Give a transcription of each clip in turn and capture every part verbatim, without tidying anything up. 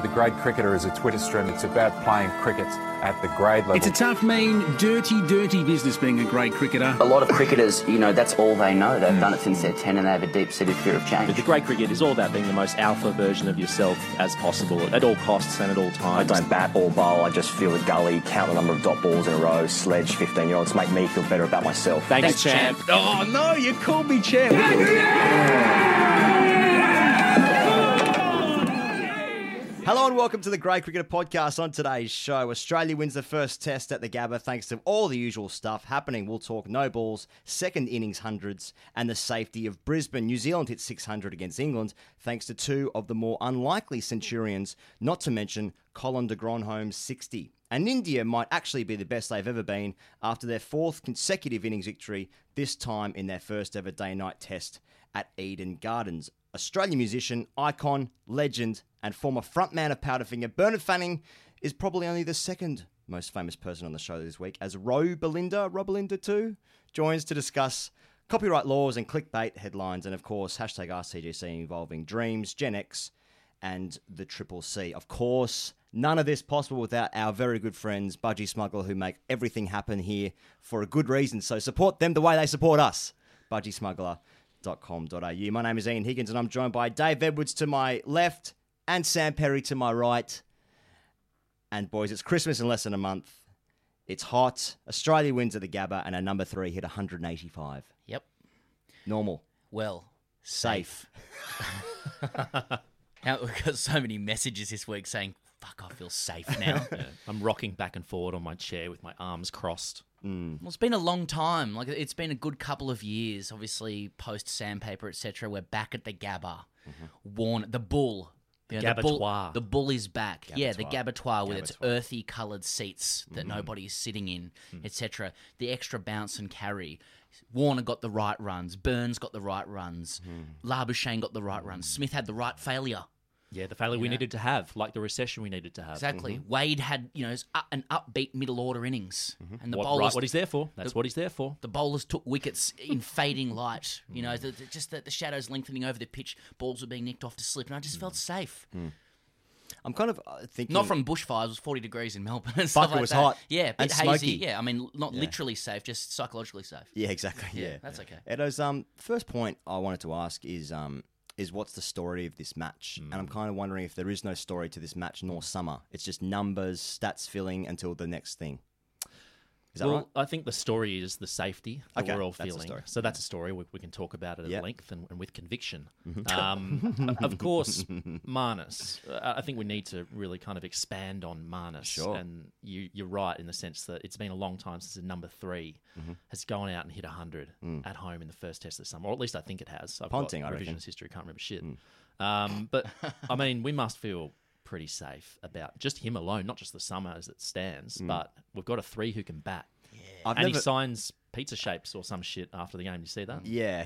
The Grade Cricketer is a Twitter stream. It's about playing cricket at the grade level. It's a tough, mean, dirty, dirty business being a grade cricketer. A lot of cricketers, you know, that's all they know. They've mm. done it since they're ten and they have a deep-seated fear of change. But the grade cricket is all about being the most alpha version of yourself as possible at all costs and at all times. I don't bat or bowl. I just feel the gully, count the number of dot balls in a row, sledge fifteen-year-olds, make me feel better about myself. Thanks, Thanks champ. champ. Oh, no, you called me champ. Hello and welcome to the Grade Cricketer Podcast. On today's show, Australia wins the first test at the Gabba thanks to all the usual stuff happening. We'll talk no balls, second innings hundreds, and the safety of Brisbane. New Zealand hit six hundred against England thanks to two of the more unlikely Centurions, not to mention Colin de Grandhomme's sixty. And India might actually be the best they've ever been after their fourth consecutive innings victory, this time in their first ever day-night test at Eden Gardens. Australian musician, icon, legend, and former frontman of Powderfinger, Bernard Fanning is probably only the second most famous person on the show this week, as Ro Belinda, Ro Belinda too, joins to discuss copyright laws and clickbait headlines, and of course, hashtag R C G C involving Dreams, Gen X, and the Triple C. Of course, none of this possible without our very good friends, Budgie Smuggler, who make everything happen here for a good reason. So support them the way they support us. budgie smuggler dot com dot a u. My name is Ian Higgins, and I'm joined by Dave Edwards to my left and Sam Perry to my right. And boys, it's Christmas in less than a month. It's hot. Australia wins at the Gabba, and our number three hit one hundred eighty-five. Yep. Normal. Well, Safe. Now, we've got so many messages this week saying, fuck, I feel safe now. Yeah, I'm rocking back and forward on my chair with my arms crossed. Mm. Well, it's been a long time. Like, it's been a good couple of years. Obviously, post Sandpaper, et cetera. We're back at the Gabba. Mm-hmm. Warn the bull. You know, the bull. Gabatoir. The bull is back. Gabatoir. Yeah, the Gabatoir with its Gabatoir. earthy coloured seats that Mm. nobody is sitting in, Mm. et cetera. The extra bounce and carry. Warner got the right runs. Burns got the right runs. Mm. Labuschagne got the right runs. Smith had the right failure. Yeah, the failure we know? needed to have, like the recession we needed to have. Exactly. Wade had, you know, an upbeat middle order innings, and the What, bowlers, right, what he's there for. That's the- what he's there for. the bowlers took wickets in fading light. You know, the, the, just the, the shadows lengthening over the pitch, balls were being nicked off to slip, and I just felt safe. I'm kind of uh, thinking... Not from bushfires. It was forty degrees in Melbourne. And Fuck, stuff it like was that. hot Yeah, a bit and hazy. smoky. Yeah, I mean, not Yeah. literally safe, just psychologically safe. Yeah, exactly. Yeah, Yeah, that's okay. Edo's um first point I wanted to ask is um is what's the story of this match? And I'm kind of wondering if there is no story to this match nor summer. It's just numbers, stats filling until the next thing. Is that well, right? I think the story is the safety that Okay, we're all that's the feeling. story. So that's a story. We, we can talk about it at Yep. length and, and with conviction. Um, of course, Marnus. Uh, I think we need to really kind of expand on Marnus. Sure. And you, you're right in the sense that it's been a long time since the number three has gone out and hit one hundred at home in the first test of the summer. Or at least I think it has. I've Ponting, I got reckon. revisionist history, can't remember shit. Um, but, I mean, we must feel pretty safe about just him alone, not just the summer as it stands, but we've got a three who can bat. I've And never... he signs pizza shapes or some shit after the game. You see that? Yeah,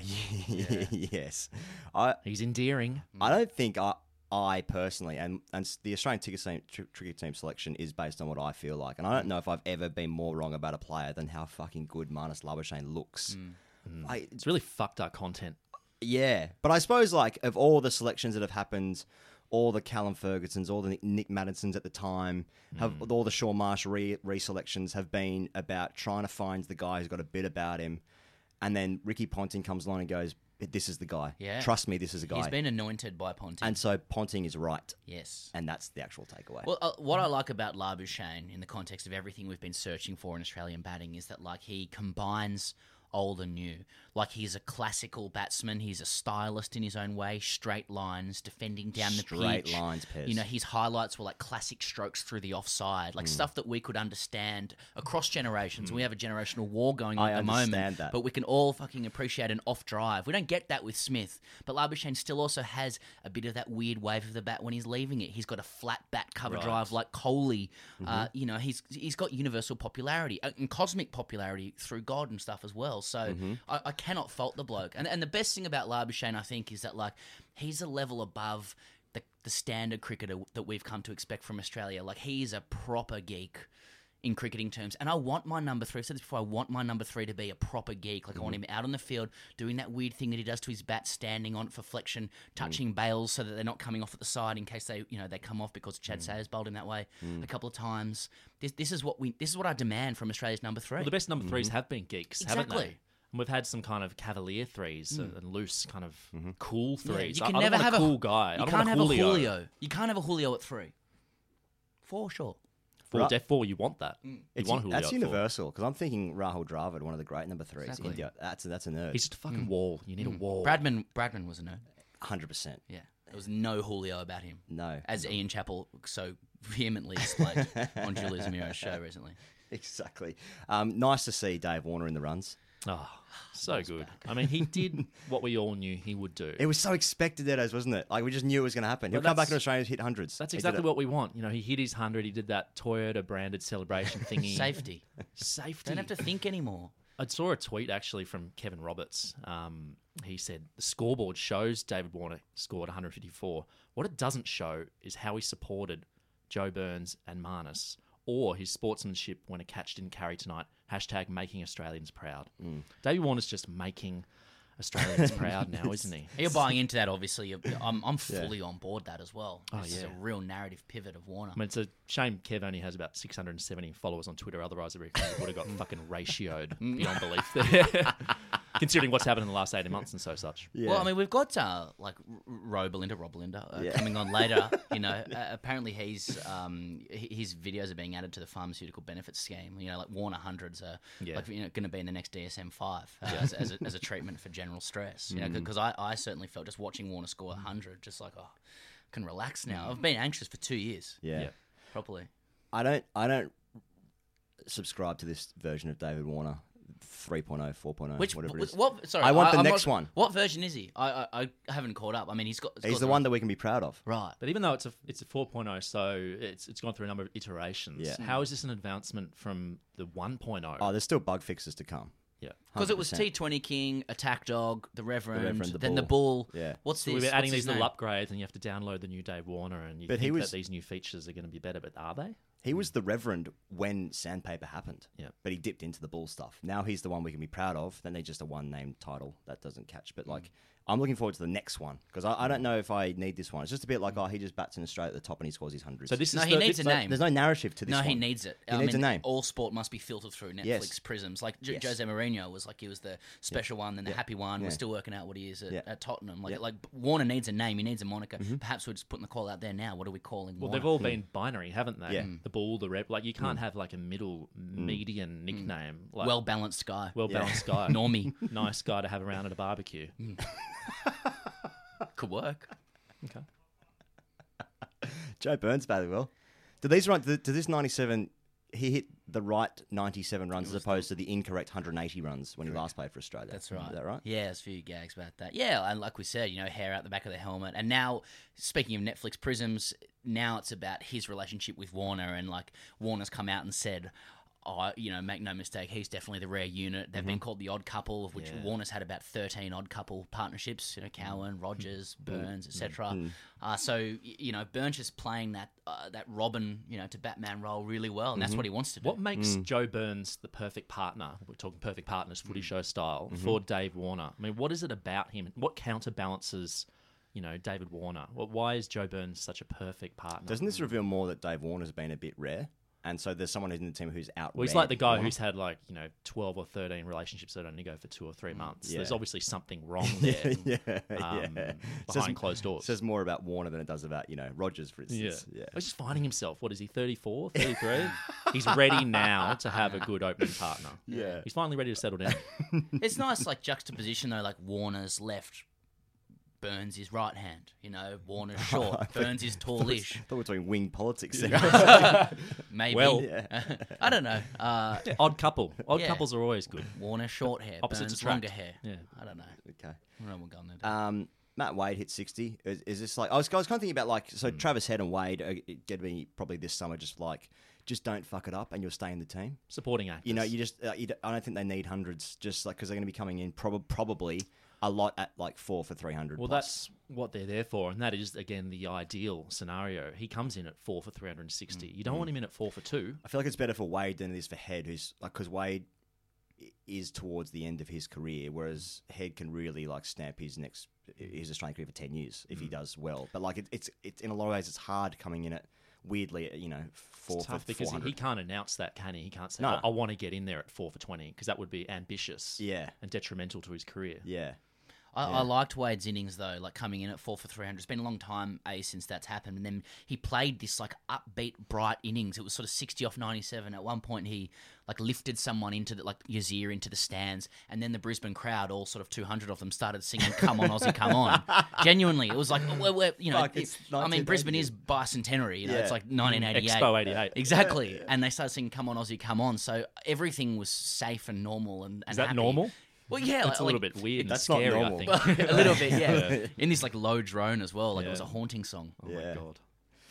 yes. I He's endearing. I don't think I I personally and and the Australian ticket team, tr- cricket team selection is based on what I feel like, and I don't know if I've ever been more wrong about a player than how fucking good Marnus Labuschagne looks. I, It's really fucked our content. Yeah, but I suppose like of all the selections that have happened, all the Callum Fergusons, all the Nick Maddisons at the time, have all the Shaun Marsh re- reselections have been about trying to find the guy who's got a bit about him, and then Ricky Ponting comes along and goes, "This is the guy. Yeah. Trust me, this is a guy." He's been anointed by Ponting. and so Ponting is right, yes. and that's the actual takeaway. Well, uh, what I like about Labuschagne in the context of everything we've been searching for in Australian batting is that, like, he combines old and new. Like, he's a classical batsman. He's a stylist in his own way. Straight lines, defending down the Straight pitch. lines, Pez. You know, his highlights were like classic strokes through the offside, like stuff that we could understand across generations. We have a generational war going on I at the understand moment, that. but we can all fucking appreciate an off drive. We don't get that with Smith, but Labuschagne still also has a bit of that weird wave of the bat when he's leaving it. He's got a flat bat cover Right. drive like Kohli. Uh, you know, he's he's got universal popularity uh, and cosmic popularity through God and stuff as well. So I, I cannot fault the bloke. And and the best thing about Labuschagne, I think, is that, like, he's a level above the the standard cricketer that we've come to expect from Australia. Like, he is a proper geek. in cricketing terms. And I want my number three, I've said this before, I want my number three to be a proper geek. Like, I want him out on the field doing that weird thing that he does to his bat, standing on it for flexion, touching bails so that they're not coming off at the side in case they, you know, they come off because Chad Sayers bowled him that way a couple of times. This, this is what we, this is what I demand from Australia's number three. Well, the best number threes have been geeks, haven't Exactly. they? And we've had some kind of cavalier threes and, and loose kind of cool Yeah, threes. you I, can I never don't want have a cool guy. I You don't can't want have a a Julio. Julio. You can't have a Julio at three. Four, sure. Four, Right. def four, you want that. You It's, want Julio that's at four. universal because I'm thinking Rahul Dravid, one of the great number threes. Exactly. India. That's that's a nerd. He's just a fucking wall. You need a wall. Bradman, Bradman was a nerd. hundred percent. Yeah. There was no Julio about him. No. As Ian Chappell so vehemently explained on Julia Zamiro's show recently. Exactly. Um, nice to see Dave Warner in the runs. Oh, so good. I mean, he did what we all knew he would do. It was so expected, Edos, wasn't it? Like we just knew it was going to happen. He'll Well, come back that's- to Australia and hit hundreds. That's He did exactly it. what we want. You know, he hit his hundred. He did that Toyota branded celebration thingy. Safety. Safety. Don't have to think anymore. I saw a tweet actually from Kevin Roberts. Um, he said the scoreboard shows David Warner scored one fifty-four. What it doesn't show is how he supported Joe Burns and Marnus, or his sportsmanship when a catch didn't carry tonight. Hashtag making Australians proud. Mm. David Warner's just making Australians proud now, isn't he? You're buying into that, obviously. You're- I'm, I'm fully on board that as well. Oh, This is yeah. a real narrative pivot of Warner. I mean, it's a shame Kev only has about six hundred seventy followers on Twitter. Otherwise, I reckon he would have got fucking ratioed beyond belief there. Considering what's happened in the last eighteen months and so such. Yeah. Well, I mean, we've got uh, like R- Ro Belinda, Rob Belinda, uh, Yeah. coming on later. You know, uh, apparently he's um, h- his videos are being added to the pharmaceutical benefits scheme. You know, like Warner hundreds are Yeah. like you know going to be in the next D S M five uh, as, as, a, as a treatment for general stress. You know, because I, I certainly felt just watching Warner score a hundred, just like oh, I can relax now. I've been anxious for two years. yeah. Yeah. Properly. I don't. I don't subscribe to this version of David Warner, three point oh, four point oh, Which whatever it is. what? Sorry, I want the I'm next not- one. What version is he? I I, I haven't caught up. I mean, he's got. He's got the one that we can be proud of. right. But even though it's a it's a four point oh, so it's it's gone through a number of iterations. Yeah. How is this an advancement from the one point oh? Oh, there's still bug fixes to come. yeah. Because it was one hundred T twenty King, Attack Dog, the Reverend, Reverend, the then the Bull. Bull. Yeah. What's So this? we've been adding What's his these little name? upgrades, and you have to download the new Dave Warner, and you But he think was- that these new features are going to be better. But are they? He was the Reverend when Sandpaper happened. Yeah. But he dipped into the Bull stuff. Now he's the one we can be proud of. Then they just a one named title that doesn't catch. But like, I'm looking forward to the next one because I, I don't know if I need this one. It's just a bit like, oh, he just bats in Australia at the top and he scores his hundreds. So this No, is he the, needs this- a name. There's no narrative to this No, one. he needs it. He I needs mean, a name. all sport must be filtered through Netflix Yes. prisms. Like J- Yes. Jose Mourinho was like he was the special one, then the happy one. We're Yeah. still working out what he is at, Yeah. at Tottenham. Like Yeah. like Warner needs a name. He needs a moniker. Mm-hmm. Perhaps we're just putting the call out there now. What are we calling? Well, Warner? they've all been binary, haven't they? Yeah. Mm. The Bull, the Rep. Like you can't have like a middle median nickname. Like well balanced guy. well balanced guy, Normie. nice guy to have around at a barbecue. Could work. Okay. Joe Burns batted well. Did these run? Did, did this ninety-seven? He hit the right ninety-seven runs as opposed to the incorrect one hundred eighty runs when he last played for Australia. That's right. Is that right? Yeah, there's a few gags about that. Yeah, and like we said, you know, hair out the back of the helmet. And now, speaking of Netflix prisms, now it's about his relationship with Warner. And like Warner's come out and said, oh, you know, make no mistake, he's definitely the rare unit. They've been called the odd couple, of which Yeah. Warner's had about thirteen odd couple partnerships. You know, Cowan, Rogers, Burns, et cetera. Mm. Uh, so y- you know, Burns is playing that uh, that Robin, you know, to Batman role really well, and that's what he wants to do. What makes Joe Burns the perfect partner? We're talking perfect partners, footy show style, for Dave Warner. I mean, what is it about him? What counterbalances, you know, David Warner? What, why is Joe Burns such a perfect partner? Doesn't this reveal more that Dave Warner's been a bit rare? And so there's someone in the team who's out. Well, he's like the guy who's had like, you know, twelve or thirteen relationships that only go for two or three months. Yeah. There's obviously something wrong there yeah, um, yeah. behind closed doors. Says more about Warner than it does about, you know, Rogers, for yeah. instance. Yeah. He's just finding himself. What is he, thirty-four, thirty-three? He's ready now to have a good opening partner. Yeah. He's finally ready to settle down. It's nice, like juxtaposition though. Like Warner's left, Burns is right hand. You know, Warner's short, Burns is tallish. I thought we were talking wing politics there. Maybe. Well- I don't know. Uh, Odd couple. Odd Yeah. couples are always good. Warner short hair, Opposites Burns attract. longer hair. Yeah. I don't know. okay. I don't know what we're going to do. Um, Matt Wade hit sixty. Is, is this like I was, I was kind of thinking about like so Hmm. Travis Head and Wade are going to be probably this summer just like just don't fuck it up and you'll stay in the team. Supporting actors. You know, you just uh, you d- I don't think they need hundreds just like because they're going to be coming in prob- probably a lot at like four for three hundred. Well, plus. that's what they're there for, and that is again the ideal scenario. He comes in at four for three hundred sixty. You don't want him in at four for two. I feel like it's better for Wade than it is for Head, who's like because Wade i- is towards the end of his career, whereas Head can really like stamp his next his Australian career for ten years if he does well. But like it, it's it's in a lot of ways it's hard coming in at weirdly you know four It's for tough because four he, he hundred. can't announce that, can he? He can't say, No. I, I want to get in there at four for twenty, because that would be ambitious Yeah, and detrimental to his career. yeah. I, I liked Wade's innings though, like coming in at four for three hundred. It's been a long time, A, since that's happened. And then he played this like upbeat, bright innings. It was sort of sixty off ninety-seven. At one point, he like lifted someone into the, like Yazir into the stands, and then the Brisbane crowd, all sort of two hundred of them, started singing "Come on, Aussie, come on." Genuinely, it was like, we're, we're, you know, Fuck, it's it- I mean, Brisbane nineteen eighty. is bicentenary. You know, Yeah. it's like nineteen eighty-eight. Expo eighty-eight. Exactly, and they started singing "Come on, Aussie, come on." So everything was safe and normal, and, and Is that happy. normal? Well, yeah, That's a like- little bit weird and That's not scary, I normal. think. a little bit, yeah. In this like low drone as well, like it was a Yeah. haunting song. Oh Yeah. my God.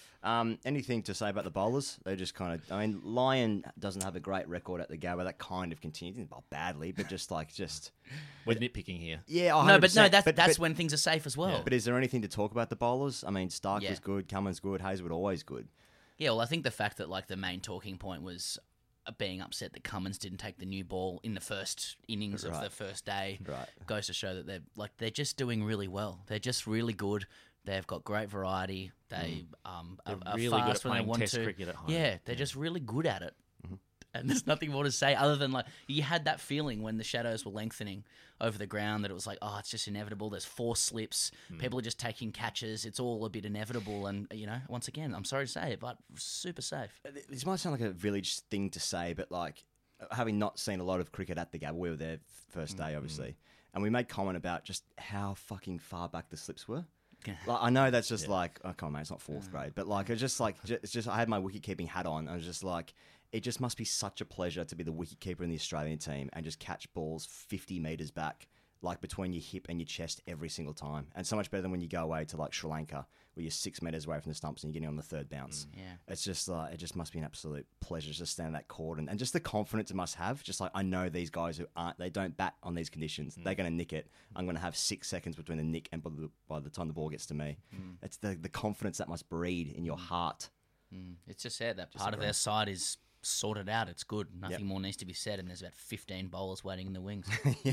Um, anything to say about the bowlers? They just kind of. I mean, Lyon doesn't have a great record at the Gabba. That kind of continues, not badly, but just like just. We're nitpicking here. Yeah, No, one but hundred no, percent. that's But- that's but- when things are safe as well. But is there anything to talk about the bowlers? I mean, Stark Yeah. was good, Cummins good, Hazelwood always good. Yeah, well, I think the fact that like the main talking point was uh, being upset that Cummins didn't take the new ball in the first innings of Right. the first day Right. goes to show that they're like they're just doing really well. They're just really good. They've got great variety. They um They're are, are really good at fast when they playing want test to. cricket at home. Yeah, they're just really good at it. And there's nothing more to say other than like you had that feeling when the shadows were lengthening over the ground that it was like, oh, it's just inevitable. There's four slips. People are just taking catches. It's all a bit inevitable. And you know, once again, I'm sorry to say it, but super safe. This might sound like a village thing to say, but like having not seen a lot of cricket at the Gabba, we were there first day, obviously, and we made comment about just how fucking far back the slips were. Like, I know that's just like, oh, come on, mate, it's not fourth grade, but like, it's just like, ju- it's just, I had my wicket keeping hat on. I was just like, it just must be such a pleasure to be the wicket keeper in the Australian team and just catch balls fifty metres back, like between your hip and your chest every single time. And so much better than when you go away to like Sri Lanka, where you're six metres away from the stumps and you're getting on the third bounce. Yeah. It's just like, it just must be an absolute pleasure to stand in that court and, and just the confidence it must have. Just like, I know these guys who aren't, they don't bat on these conditions. They're going to nick it. I'm going to have six seconds between the nick and by the, by the time the ball gets to me. It's the, the confidence that must breed in your heart. It's just said that part of their side is sorted out. It's good. Nothing more needs to be said. And there's about fifteen bowlers waiting in the wings. Yeah.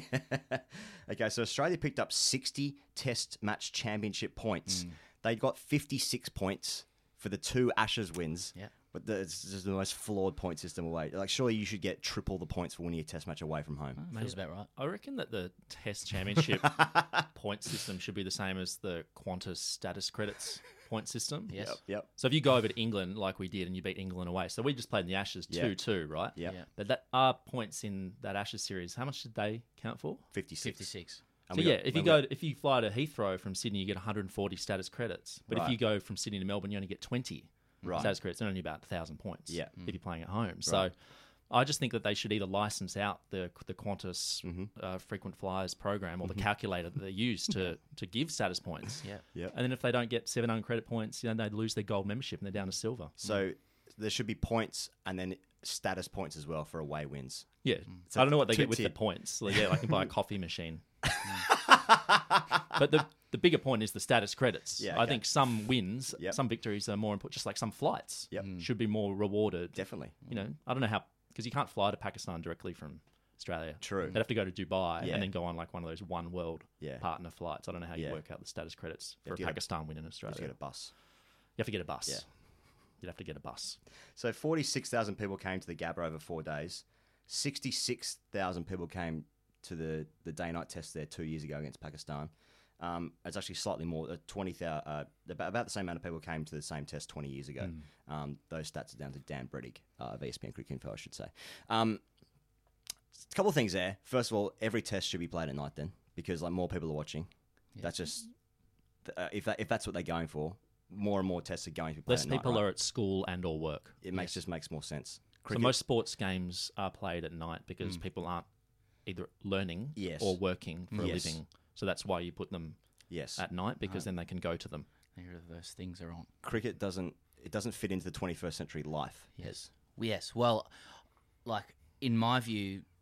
Okay, so Australia picked up sixty Test match championship points. They got fifty-six points for the two Ashes wins. Yeah. But the, it's just the most flawed point system away. Like, surely you should get triple the points for winning a Test match away from home. Feels about right. I reckon that the Test Championship point system should be the same as the Qantas status credits point system. Yes. Yep, yep. So if you go over to England like we did and you beat England away, so we just played in the Ashes Yeah. two two, right? Yep. Yeah. But that our points in that Ashes series, how much did they count for? fifty-six. fifty-six. And So we yeah, got- if you when we- go if you fly to Heathrow from Sydney, you get one hundred forty status credits. But if Right. you go from Sydney to Melbourne, you only get twenty Right. status credits, and only about one thousand points. Yeah. if you're playing at home. So I just think that they should either license out the the Qantas Mm-hmm. uh, frequent flyers program or the calculator that they use to to give status points. Yeah. Yep. And then if they don't get seven hundred credit points, you know, they lose their gold membership and they're down to silver. So there should be points and then status points as well for away wins. Yeah. So I don't know what they two get with tier. the points. So, yeah, I can buy a coffee machine. But the the bigger point is the status credits. Yeah, I okay. think some wins, Yep. some victories are more important, just like some flights Yep. should be more rewarded. Definitely. You know, I don't know how, because you can't fly to Pakistan directly from Australia. True. They'd have to go to Dubai Yeah. and then go on like one of those one world Yeah. partner flights. I don't know how you Yeah. work out the status credits You for have a to get a- Pakistan win in You Australia. just get a bus. You have to get a bus. Yeah. You'd have to get a bus. So forty-six thousand people came to the Gabba over four days. sixty-six thousand people came to the, the day-night test there two years ago against Pakistan. Um, it's actually slightly more, uh, twenty thousand, uh, about, about the same amount of people came to the same test twenty years ago. Um, those stats are down to Dan Bredig uh, of E S P N Cricket Info, I should say. Um, a couple of things there. First of all, every test should be played at night then, because like more people are watching. That's just, uh, if, that, if that's what they're going for, more and more tests are going to be played Less at night. people right? are at school and or work. It makes just makes more sense. So most sports games are played at night because people aren't either learning Yes. or working for Yes. a living. So that's why you put them Yes. at night, because then they can go to them. Neither of those things are on. Cricket doesn't it doesn't fit into the twenty-first century life. Yes. Yes. Well, like in my view,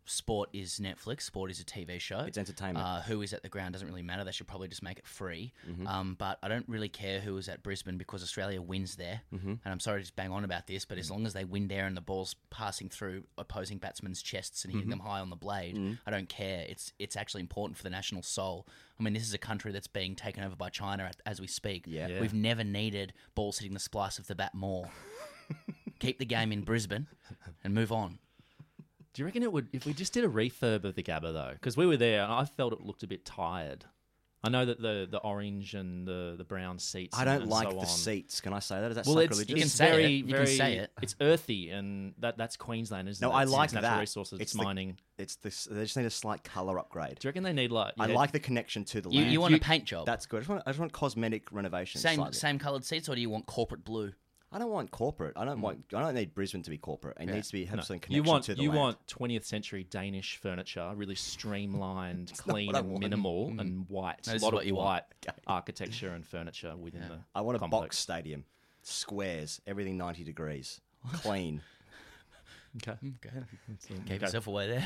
sport is Netflix. Sport is a T V show. It's entertainment. Uh, who is at the ground doesn't really matter. They should probably just make it free. Mm-hmm. Um, but I don't really care who is at Brisbane because Australia wins there. Mm-hmm. And I'm sorry to just bang on about this, but as long as they win there and the ball's passing through opposing batsmen's chests and hitting Mm-hmm. them high on the blade, Mm. I don't care. It's it's actually important for the national soul. I mean, this is a country that's being taken over by China at, as we speak. Yeah. Yeah. We've never needed balls hitting the splice of the bat more. Keep the game in Brisbane and move on. Do you reckon it would if we just did a refurb of the Gabba though? Because we were there and I felt it looked a bit tired. I know that the, the orange and the, the brown seats. I and- don't and like so the on. seats. Can I say that? Is that Well, it's, sacrilegious? You can it's say very, it. You can very, say it. It's earthy, and that that's Queensland, isn't No, it? I It's like natural that. resources, it's, It's the- mining. It's this. They just need a slight color upgrade. Do you reckon they need like? I yeah, like the connection to the You, land. you want You- a paint job? That's good. I just want, I just want cosmetic renovation. Same slightly. same coloured seats, or do you want corporate blue? I don't want corporate. I don't want. I don't need Brisbane to be corporate. It needs to be have No. some connection You want to the you land. want twentieth century Danish furniture, really streamlined, not clean, what I and want. minimal, and white. No, a this lot is what of you white want. Okay. architecture and furniture within the. I want a complex. box stadium, squares, everything ninety degrees, clean. Okay. Okay. Gave Okay. yourself away there.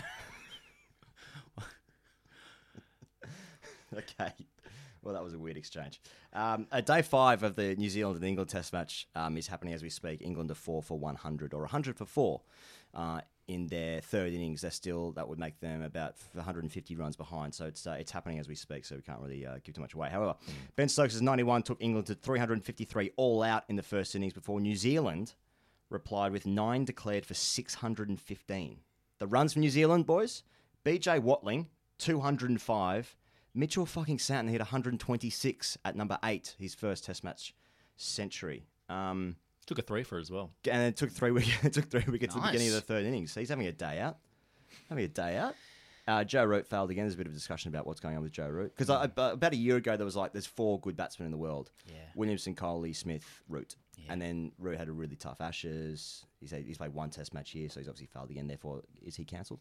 Okay. Well, that was a weird exchange. Um, uh, day five of the New Zealand and England Test match um, is happening as we speak. England are four for one hundred or one hundred for four uh, in their third innings. They're still that would make them about one hundred fifty runs behind. So it's uh, it's happening as we speak. So we can't really uh, give too much away. However, Ben Stokes' ninety-one took England to three hundred fifty-three all out in the first innings before New Zealand replied with nine declared for six hundred fifteen. The runs from New Zealand, boys: B J Watling two hundred five. Mitchell fucking Santon hit one hundred twenty-six at number eight, his first Test match century. Um, Took a three for as well. and it took three wickets. It took three wickets at the Nice. beginning of the third innings. So he's having a day out. Having a day out. Uh, Joe Root failed again. There's a bit of a discussion about what's going on with Joe Root because about a year ago there was like there's four good batsmen in the world: Yeah. Williamson, Coley, Smith, Root. Yeah. And then Root had a really tough Ashes. He's he's played one Test match here, so he's obviously failed again. Therefore, is he cancelled?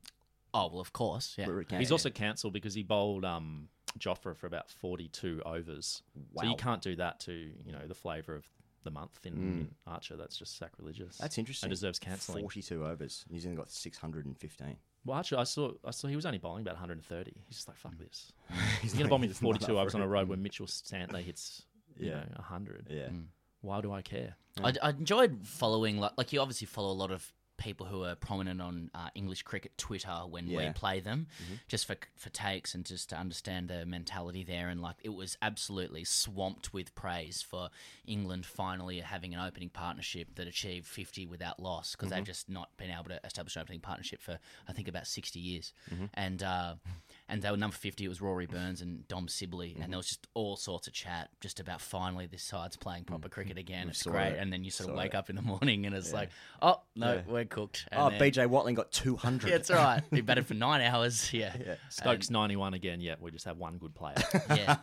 Oh well, of course. Yeah. Root He's cancelled. also cancelled because he bowled um, Jofra for about forty-two overs. So Wow. you can't do that to you know the flavour of the month in, in Archer. That's just sacrilegious. That's interesting. And deserves cancelling. forty-two overs. New Zealand got six hundred fifteen. Well, actually, I saw I saw he was only bowling about one hundred thirty. He's just like, fuck this. He's going to bowl me for He's not forty-two up overs for on a it. road when Mitchell Stanley hits, you Yeah. know, one hundred. Yeah. Why do I care? I, I enjoyed following like like you obviously follow a lot of people who are prominent on uh, English cricket Twitter when we Yeah. play them, just for for takes and just to understand the mentality there. And like it was absolutely swamped with praise for England finally having an opening partnership that achieved fifty without loss because they've just not been able to establish an opening partnership for I think about sixty years. And uh, and they were number fifty. It was Rory Burns and Dom Sibley, and there was just all sorts of chat just about finally this side's playing proper cricket again. It's saw great. it. And then you sort of Saw wake it. up in the morning and it's like, oh no, Yeah. we're cooked. And Oh, then- B J Watling got two hundred. Yeah, it's all right. He batted for nine hours. Yeah, Yeah. Stokes ninety-one again. Yeah, we just have one good player. yeah.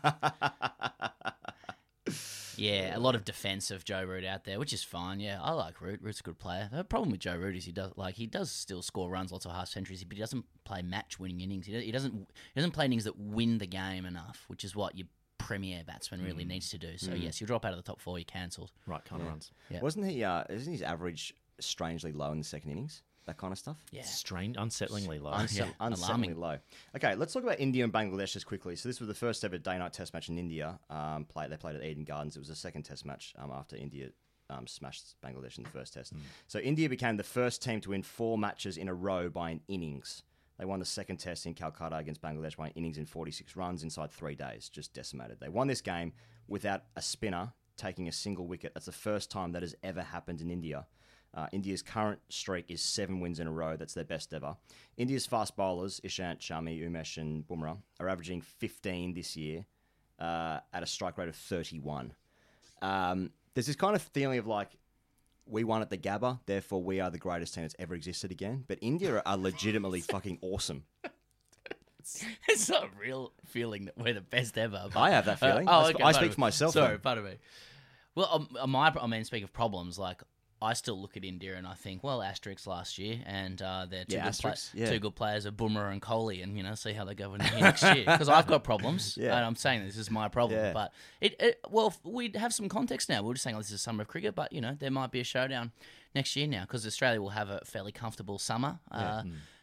Yeah, a lot of defense of Joe Root out there, which is fine. Yeah, I like Root. Root's a good player. The problem with Joe Root is he does like he does still score runs, lots of half centuries, but he doesn't play match-winning innings. He doesn't, he doesn't he doesn't play innings that win the game enough, which is what your premier batsman really needs to do. So yes, you'll drop out of the top four. You're cancelled. Right kind of runs. Yeah. Wasn't he? Uh, isn't his average strangely low in the second innings? That kind of stuff. Yeah. Strange, unsettlingly low. Unse- Yeah, unsettlingly alarming. low. Okay, let's talk about India and Bangladesh just quickly. So this was the first ever day-night Test match in India. Um, play, they played at Eden Gardens. It was the second Test match um, after India um, smashed Bangladesh in the first Test. So India became the first team to win four matches in a row by an innings. They won the second Test in Calcutta against Bangladesh by an innings in forty-six runs inside three days, just decimated. They won this game without a spinner taking a single wicket. That's the first time that has ever happened in India. Uh, India's current streak is seven wins in a row. That's their best ever. India's fast bowlers, Ishant, Shami, Umesh and Bumrah, are averaging fifteen this year uh, at a strike rate of thirty-one. Um, there's this kind of feeling of like, we won at the Gabba, therefore we are the greatest team that's ever existed again. But India are legitimately fucking awesome. It's not a real feeling that we're the best ever. But, I have that feeling. Uh, I oh, sp- okay, I pardon speak me. for myself, Sorry, though. pardon me. Well, um, uh, my, I mean, speaking of problems, like I still look at India and I think, well, Asterix last year, and uh, they're two, Yeah, good pla- Asterix, yeah. two good players are Bumrah and Kohli, and you know, see how they go in here next year. Because I've got problems, Yeah. and I'm saying this is my problem. Yeah. But it, it, well, we have some context now. We're just saying, oh, this is summer of cricket, but you know, there might be a showdown next year now because Australia will have a fairly comfortable summer. Uh,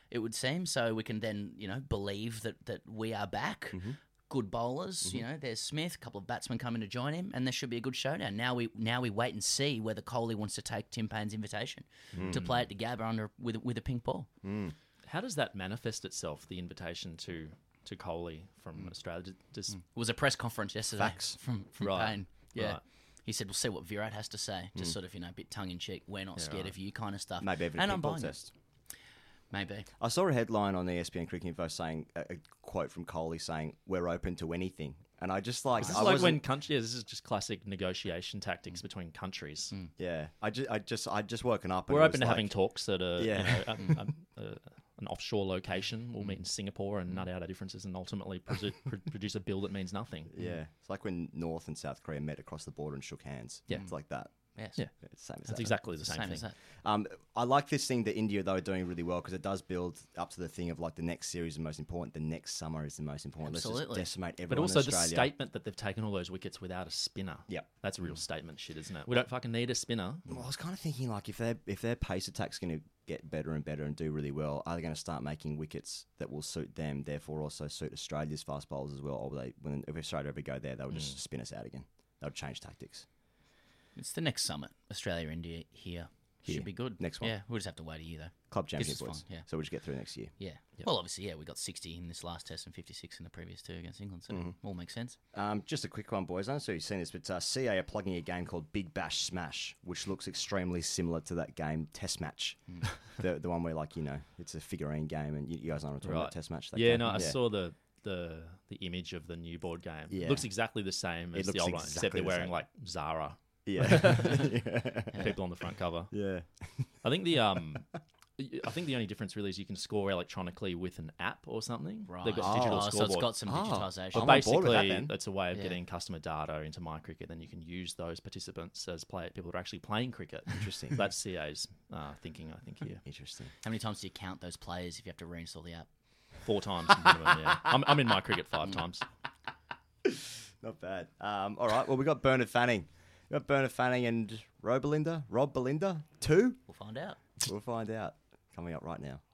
it would seem. So we can then, you know, believe that, that we are back. Mm-hmm. Good bowlers, you know. There's Smith, a couple of batsmen coming to join him, and there should be a good showdown. Now we now we wait and see whether Kohli wants to take Tim Paine's invitation Mm. to play at the Gabba under with with a pink ball. How does that manifest itself? The invitation to to Kohli from Australia. Does, does It was a press conference yesterday Facts. from from Right, Paine. Yeah. right. He said, "We'll see what Virat has to say." Just sort of, you know, a bit tongue in cheek. We're not scared right. of you, kind of stuff. Maybe even a and I'm pink ball buying it. test. Maybe. I saw a headline on the E S P N Cricket Info saying a, a quote from Kohli saying, "We're open to anything," and I just like This I is like wasn't- when country. Yeah, this is just classic negotiation tactics between countries. yeah, I just I just I just woken up. And We're it open was to having like- talks at a, Yeah. you know, a, a, a, an offshore location. We'll meet in Singapore and nut out our differences and ultimately produ- pro- produce a bill that means nothing. Yeah, it's like when North and South Korea met across the border and shook hands. Yeah. it's like that. Yes. Yeah. Yeah, it's the same as That's that. exactly the It's the same, same thing. as that. Um, I like this thing that India though are doing really well because it does build up to the thing of like the next series is the most important, the next summer is the most important. Let's Absolutely. just decimate everyone But also in the Australia. statement that they've taken all those wickets without a spinner. Yep. That's a real statement shit, isn't it? We don't fucking need a spinner. Well, I was kind of thinking like if their if their pace attack's going to get better and better and do really well, are they going to start making wickets that will suit them, therefore also suit Australia's fast bowlers as well? Or will they, when if Australia ever go there, they'll just spin us out again. They'll change tactics. It's the next summit. Australia, India here. Here. Should be good. Next one. Yeah, we'll just have to wait a year though. Club Gives championship us boys. fun, yeah. So we'll just get through next year. Yeah. Well, obviously, yeah, we got sixty in this last test and fifty-six in the previous two against England, so Mm-hmm. it all makes sense. Um, just a quick one, boys. I don't know if you've seen this, but uh, C A are plugging a game called Big Bash Smash, which looks extremely similar to that game Test Match, the the one where like you know it's a figurine game, and you, you guys know what I'm talking about, Test Match. That Yeah, game? no, I saw the, the the image of the new board game. Yeah. It looks exactly the same It as the looks old one, except exactly they're the wearing same. like Zara Yeah, people on the front cover. yeah. I think the um, I think the only difference really is you can score electronically with an app or something. Right. They've got Oh, digital so it's scoreboard. got some Oh. digitisation. But I'm on board with that basically, then. that's a way of Yeah. getting customer data into my cricket. Then you can use those participants as play people that are actually playing cricket. Interesting. That's C A's uh, thinking, I think, here. Interesting. How many times do you count those players if you have to reinstall the app? Four times minimum, yeah. I'm, I'm in my cricket five times. Not bad. Um, all right. Well, we got Bernard Fanning. We got Bernard Fanning and Rob Belinda. Rob Belinda. Two. We'll find out. We'll find out. Coming up right now.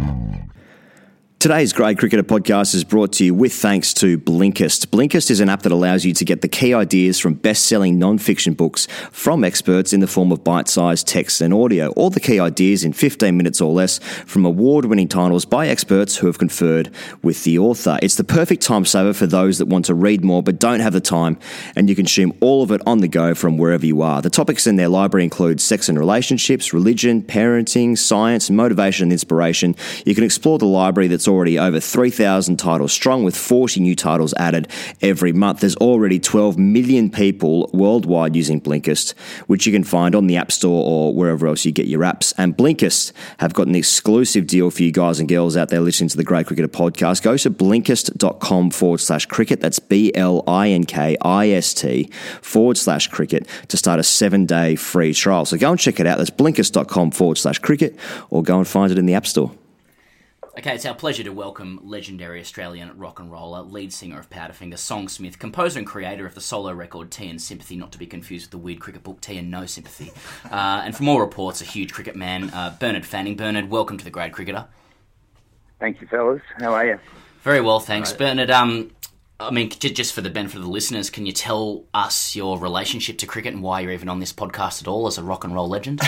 Today's Grade Cricketer podcast is brought to you with thanks to Blinkist. Blinkist is an app that allows you to get the key ideas from best-selling non-fiction books from experts in the form of bite-sized text and audio. All the key ideas in fifteen minutes or less from award-winning titles by experts who have conferred with the author. It's the perfect time saver for those that want to read more but don't have the time, and you consume all of it on the go from wherever you are. The topics in their library include sex and relationships, religion, parenting, science, motivation and inspiration. You can explore the library that's already over three thousand titles strong with forty new titles added every month. There's already twelve million people worldwide using Blinkist, which you can find on the App Store or wherever else you get your apps. And Blinkist have got an exclusive deal for you guys and girls out there listening to the Grade Cricketer podcast. Go to Blinkist.com forward slash cricket. That's B-L-I-N-K-I-S-T forward slash cricket to start a seven-day free trial. So go and check it out. That's Blinkist.com forward slash cricket or go and find it in the App Store. Okay, it's our pleasure to welcome legendary Australian rock and roller, lead singer of Powderfinger, Songsmith, composer and creator of the solo record Tea and Sympathy, not to be confused with the weird cricket book Tea and No Sympathy, uh, and from all reports, a huge cricket man, uh, Bernard Fanning. Bernard, welcome to the Grade Cricketer. Thank you, fellas. How are you? Very well, thanks. Right. Bernard, um, I mean, just for the benefit of the listeners, can you tell us your relationship to cricket and why you're even on this podcast at all as a rock and roll legend?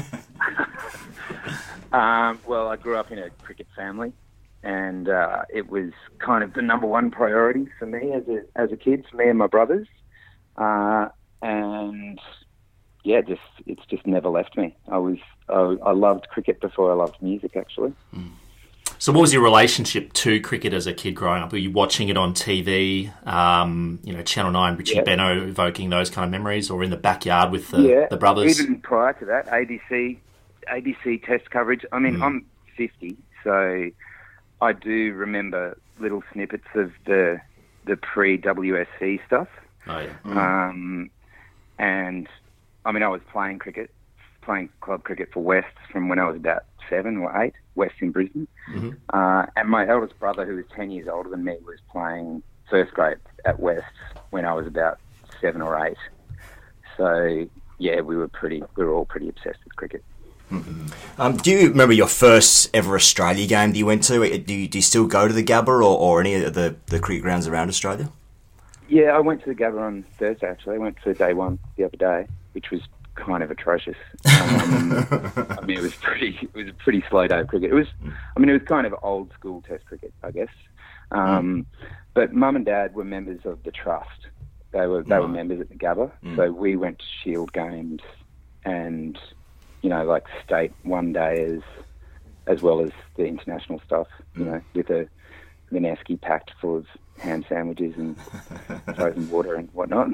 Um, well, I grew up in a cricket family, and uh, it was kind of the number one priority for me as a as a kid, for me and my brothers. Uh, and yeah, just it's just never left me. I was I, I loved cricket before I loved music, actually. Mm. So, what was your relationship to cricket as a kid growing up? Were you watching it on T V? Um, you know, Channel Nine, Richie yeah. Benaud, evoking those kind of memories, or in the backyard with the, yeah, the brothers? Even prior to that, A B C. A B C Test coverage. I mean, mm. I'm fifty, so I do remember little snippets of the the pre-W S C stuff. Oh, yeah. Mm. Um, and, I mean, I was playing cricket, playing club cricket for West from when I was about seven or eight, West in Brisbane. Mm-hmm. Uh, and my eldest brother, who was ten years older than me, was playing first grade at West when I was about seven or eight. So, yeah, we were pretty, we were all pretty obsessed with cricket. Um, do you remember your first ever Australia game that you went to? Do you, do you still go to the Gabba or, or any of the, the cricket grounds around Australia? Yeah, I went to the Gabba on Thursday, actually. I went for day one the other day, which was kind of atrocious. Um, I mean, it was pretty. It was a pretty slow day of cricket. It was. I mean, it was kind of old school Test cricket, I guess. Um, but Mum and Dad were members of the trust. They were. They were members at the Gabba, mm. so we went to Shield games and, you know, like state one days, as well as the international stuff. You know, with a an esky packed full of ham sandwiches and frozen water and whatnot.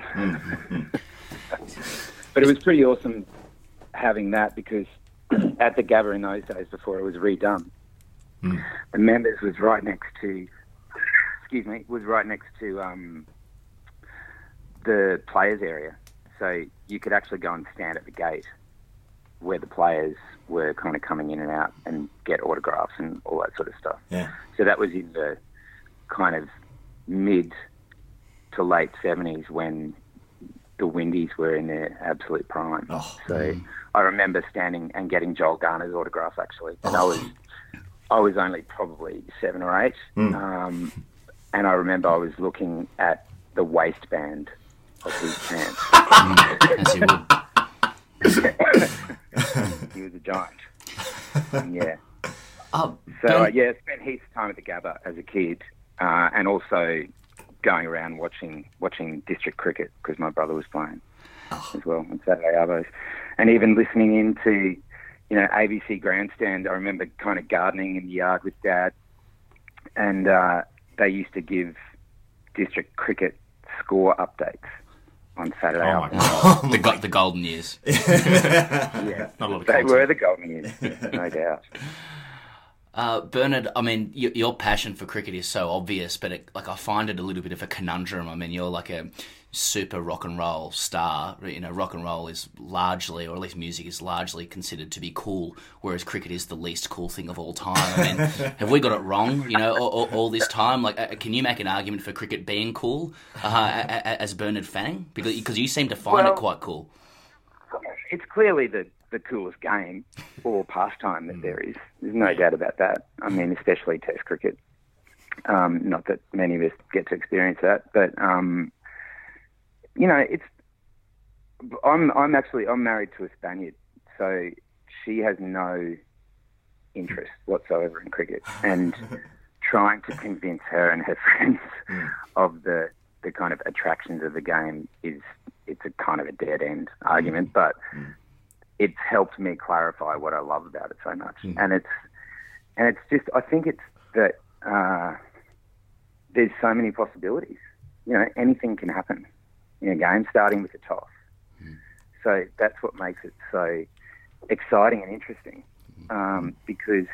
But it was pretty awesome having that, because at the Gabba in those days, before it was redone, mm. the members was right next to, excuse me, was right next to um, the players area. So you could actually go and stand at the gate where the players were kind of coming in and out and get autographs and all that sort of stuff. Yeah. So that was in the kind of mid to late seventies when the Windies were in their absolute prime. Oh, so mm. I remember standing and getting Joel Garner's autograph, actually. And oh. I was I was only probably seven or eight. Mm. Um, and I remember I was looking at the waistband of his pants. As you would. He was a giant. And yeah. Oh, so, uh, yeah, spent heaps of time at the Gabba as a kid, uh, and also going around watching watching district cricket, because my brother was playing oh. as well on Saturday Arvos, and even listening into, you know, A B C Grandstand. I remember kind of gardening in the yard with Dad, and uh, they used to give district cricket score updates on Saturday oh afternoon. the, go- the golden years. Yeah, Not a lot of they content. were the golden years, no doubt. Uh, Bernard, I mean, your, your passion for cricket is so obvious, but it, like I find it a little bit of a conundrum. I mean, you're like a super rock and roll star. You know, rock and roll is largely, or at least music is largely considered to be cool, whereas cricket is the least cool thing of all time. I mean, have we got it wrong? You know, all, all, all this time, like, uh, can you make an argument for cricket being cool uh, as Bernard Fanning? Because because you seem to find well, it quite cool. It's clearly the the coolest game or pastime that there is. There's no doubt about that. I mean, especially Test cricket. Um, not that many of us get to experience that, but um, you know, it's. I'm I'm actually I'm married to a Spaniard, so she has no interest whatsoever in cricket, and trying to convince her and her friends of the the kind of attractions of the game is it's a kind of a dead end argument, but. It's helped me clarify what I love about it so much, mm. and it's and it's just I think it's that uh, there's so many possibilities. You know, anything can happen in a game, starting with the toss. Mm. So that's what makes it so exciting and interesting, um, because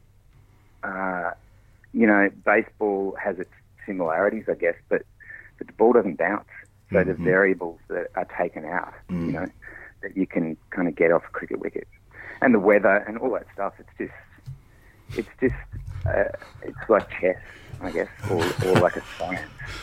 uh, you know, baseball has its similarities, I guess, but but the ball doesn't bounce, so mm-hmm. the variables that are taken out, mm. you know. That you can kind of get off a cricket wicket, and the weather and all that stuff. It's just, it's just, uh, it's like chess, I guess, or, or like a science.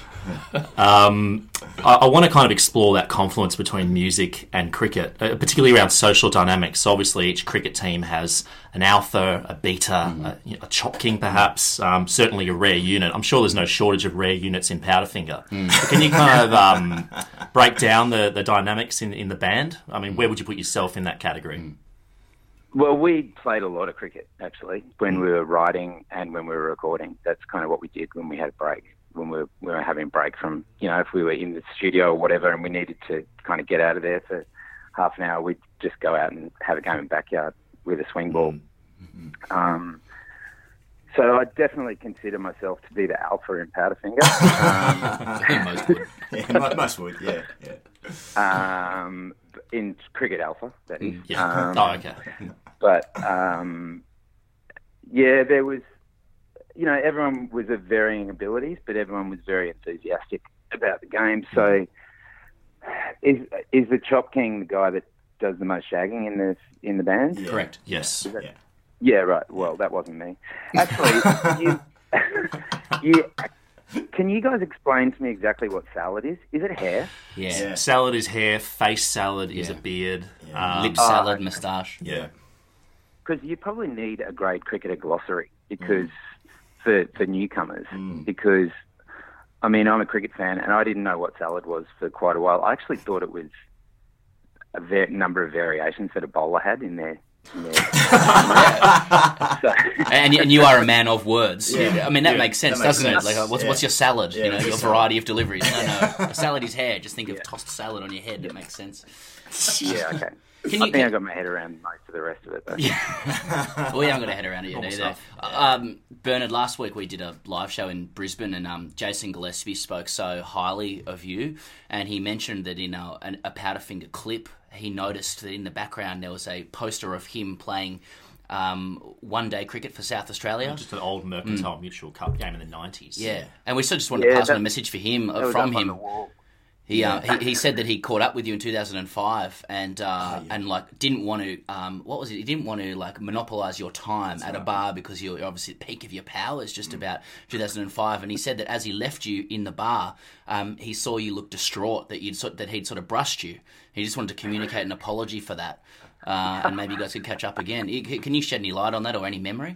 Um, I, I want to kind of explore that confluence between music and cricket, uh, particularly around social dynamics. So obviously, each cricket team has an alpha, a beta, mm. a, you know, a chop king, perhaps. Um, certainly a rare unit. I'm sure there's no shortage of rare units in Powderfinger. Mm. But can you kind of um, break down the, the dynamics in in the band? I mean, where would you put yourself in that category? Mm. Well, we played a lot of cricket, actually, when we were writing and when we were recording. That's kind of what we did when we had a break. When we were, we were having a break from, you know, if we were in the studio or whatever and we needed to kind of get out of there for half an hour, we'd just go out and have a game in the backyard with a swing ball. Mm-hmm. Um, so I definitely consider myself to be the alpha in Powderfinger. Um, most would. Yeah, most would, yeah. yeah. Um, in cricket alpha, that is. Yeah. Um, oh, okay. But, um, yeah, there was, you know, everyone was of varying abilities, but everyone was very enthusiastic about the game. So, is is the Chop King the guy that does the most shagging in the in the band? Yeah. Correct. Yes. That, yeah. yeah. Right. Well, that wasn't me. Actually, you, you, can you guys explain to me exactly what salad is? Is it hair? Yeah. yeah. Salad is hair. Face salad yeah. is a beard. Yeah. Um, Lip salad, uh, moustache. Yeah. because you probably need a grade cricketer glossary because mm. for for newcomers mm. because I mean I'm a cricket fan and I didn't know what salad was for quite a while. I actually thought it was a ver- number of variations that a bowler had in their. In their so. and, and you are a man of words. Yeah. I mean that yeah, makes sense, that makes doesn't sense. it? Like, what's yeah. what's your salad? Yeah, you know, your salad. variety of deliveries. No, no, a salad is hair. Just think of yeah. tossed salad on your head. It makes sense. Yeah, okay. Can I you, think can... I got my head around most of the rest of it, though. Yeah. We haven't got a head around it yet either. Um, Bernard, last week we did a live show in Brisbane and um, Jason Gillespie spoke so highly of you, and he mentioned that in a, a Powderfinger clip, he noticed that in the background there was a poster of him playing um, one-day cricket for South Australia. Just an old Mercantile mm. Mutual Cup game in the nineties. Yeah, and we still just wanted yeah, to pass that, on a message for him, that from him. He, yeah. uh, he he said that he caught up with you in two thousand five and uh, oh, yeah. and like didn't want to um what was it he didn't want to like monopolize your time That's at right. a bar because you're obviously at the peak of your powers just mm. about two thousand five, and he said that as he left you in the bar um he saw you look distraught, that you'd sort that he'd sort of brushed you. He just wanted to communicate an apology for that, uh, and maybe you guys could catch up again. Can you shed any light on that or any memory?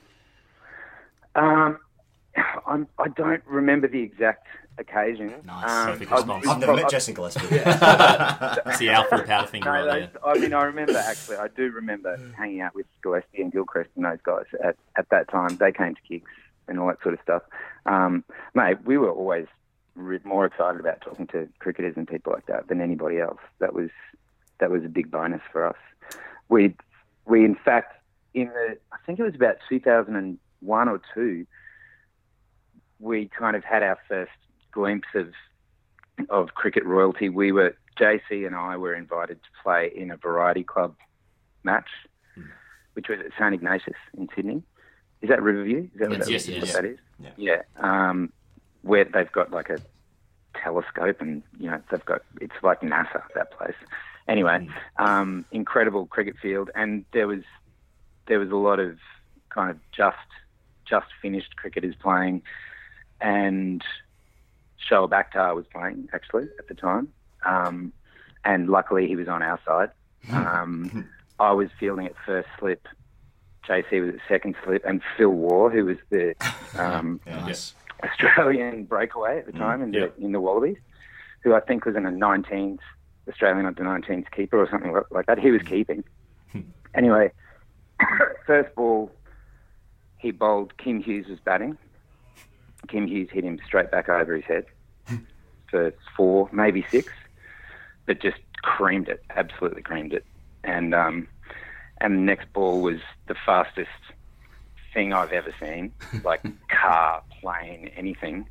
Um, I'm, I don't remember the exact occasion. Nice. Um, Perfect response. I've never met Jason Gillespie. That's the alpha of Powderfinger no, right those, there. I mean, I remember actually, I do remember hanging out with Gillespie and Gilchrist and those guys at, at that time. They came to kicks and all that sort of stuff. Um, mate, we were always re- more excited about talking to cricketers and people like that than anybody else. That was that was a big bonus for us. We we in fact in the I think it was about two thousand one or two. We kind of had our first glimpse of of cricket royalty. We were J C and I were invited to play in a variety club match, mm. which was at Saint Ignatius in Sydney. Is that Riverview? Is that yes, what, yes, that, yes. what that is? Yeah. Yeah. Um, where they've got like a telescope and you know they've got it's like NASA, that place. Anyway, mm. um, incredible cricket field, and there was there was a lot of kind of just just finished cricketers playing. And Shoaib Akhtar was playing, actually, at the time. Um, and luckily he was on our side. Um, I was fielding at first slip. J C was at second slip. And Phil Waugh, who was the um, yes. Australian breakaway at the time mm, in, the, yeah. in the Wallabies, who I think was in a nineteens, Australian under nineteens keeper or something like that. He was keeping. Anyway, first ball, he bowled. Kim Hughes was batting. Kim Hughes hit him straight back over his head for four, maybe six, but just creamed it, absolutely creamed it. And um, and the next ball was the fastest thing I've ever seen, like car, plane, anything.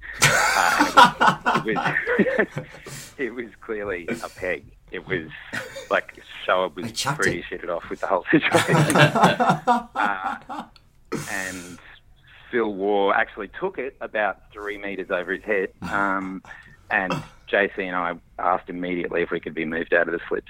Uh, and it, was, it, was, it was clearly a peg. It was like Shoaib was pretty it. shitted off with the whole situation. uh, and Phil Waugh actually took it about three metres over his head, um, and J C and I asked immediately if we could be moved out of the slips.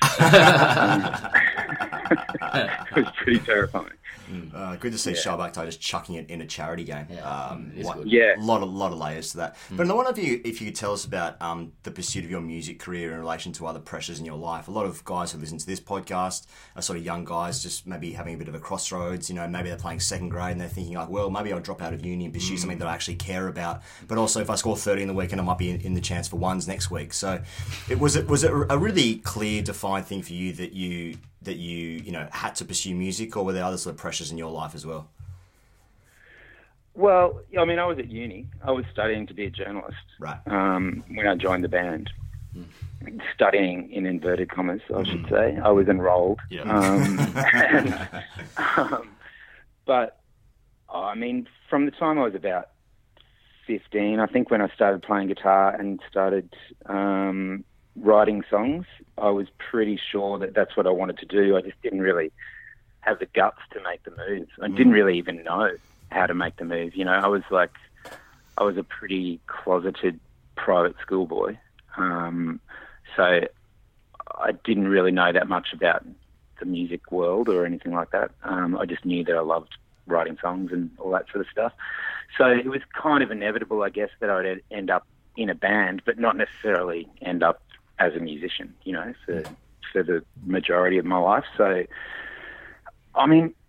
It was pretty terrifying. Uh, good to see yeah. Shoaib Akhtar just chucking it in a charity game. Yeah, um, what, yeah. a lot of lot of layers to that. Mm. But I wonder if you if you could tell us about um, the pursuit of your music career in relation to other pressures in your life. A lot of guys who listen to this podcast are sort of young guys, just maybe having a bit of a crossroads. You know, maybe they're playing second grade and they're thinking like, well, maybe I'll drop out of uni and pursue mm. something that I actually care about. But also, if I score thirty in the weekend, I might be in, in the chance for ones next week. So, it was it was it a really clear, defined thing for you that you. that you, you know, had to pursue music, or were there other sort of pressures in your life as well? Well, I mean, I was at uni. I was studying to be a journalist. Right. Um, when I joined the band. Mm. Studying in inverted commas, I Mm. should say. I was enrolled. Yeah. Um, and, um, but, I mean, from the time I was about fifteen, I think when I started playing guitar and started... Um, writing songs, I was pretty sure that that's what I wanted to do. I just didn't really have the guts to make the move. I Mm. didn't really even know how to make the move. You know, I was like, I was a pretty closeted private schoolboy. Um, so I didn't really know that much about the music world or anything like that. Um, I just knew that I loved writing songs and all that sort of stuff. So it was kind of inevitable, I guess, that I'd end up in a band, but not necessarily end up as a musician, you know, for for the majority of my life. So, I mean,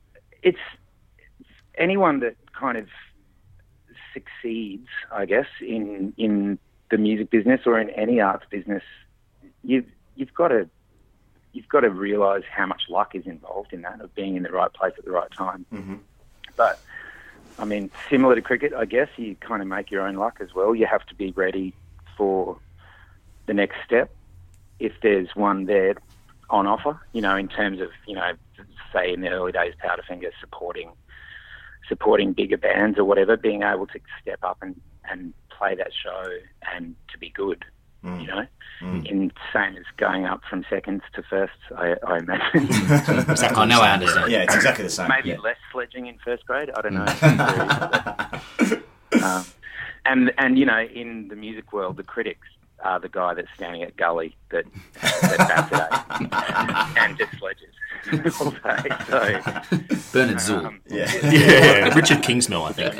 it's anyone that kind of succeeds, I guess, in in the music business or in any arts business, you've you've got to you've got to realise how much luck is involved in that, of being in the right place at the right time. Mm-hmm. But I mean, similar to cricket, I guess you kind of make your own luck as well. You have to be ready for the next step if there's one there on offer. You know, in terms of, you know, say in the early days, Powderfinger supporting. supporting bigger bands or whatever, being able to step up and, and play that show and to be good, mm. you know, mm. in same as going up from seconds to firsts, I, I imagine. Exactly. I know, I understand. Yeah, it's exactly the same. Maybe yeah. less sledging in first grade, I don't know. um, and, and, you know, in the music world, the critics are the guy that's standing at gully that, that bats at eight and just sledges. All day, so, Bernard Zool. Um, yeah. yeah, Richard Kingsmill, I think.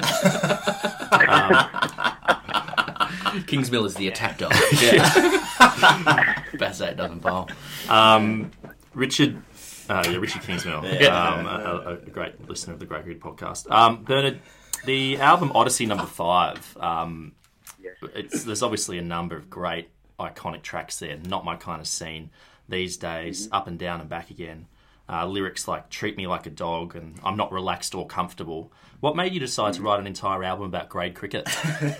um, Kingsmill is the attack dog. Yeah. Best eight doesn't bowl. Um, Richard, uh, yeah, Richard Kingsmill, yeah. um, a, a great listener of the Great Cricket Podcast. Um, Bernard, the album Odyssey number five. Um, yeah. it's, there's obviously a number of great iconic tracks there. Not my kind of scene these days. Mm-hmm. Up and down and back again. Uh, lyrics like "treat me like a dog" and "I'm not relaxed or comfortable." What made you decide to write an entire album about grade cricket?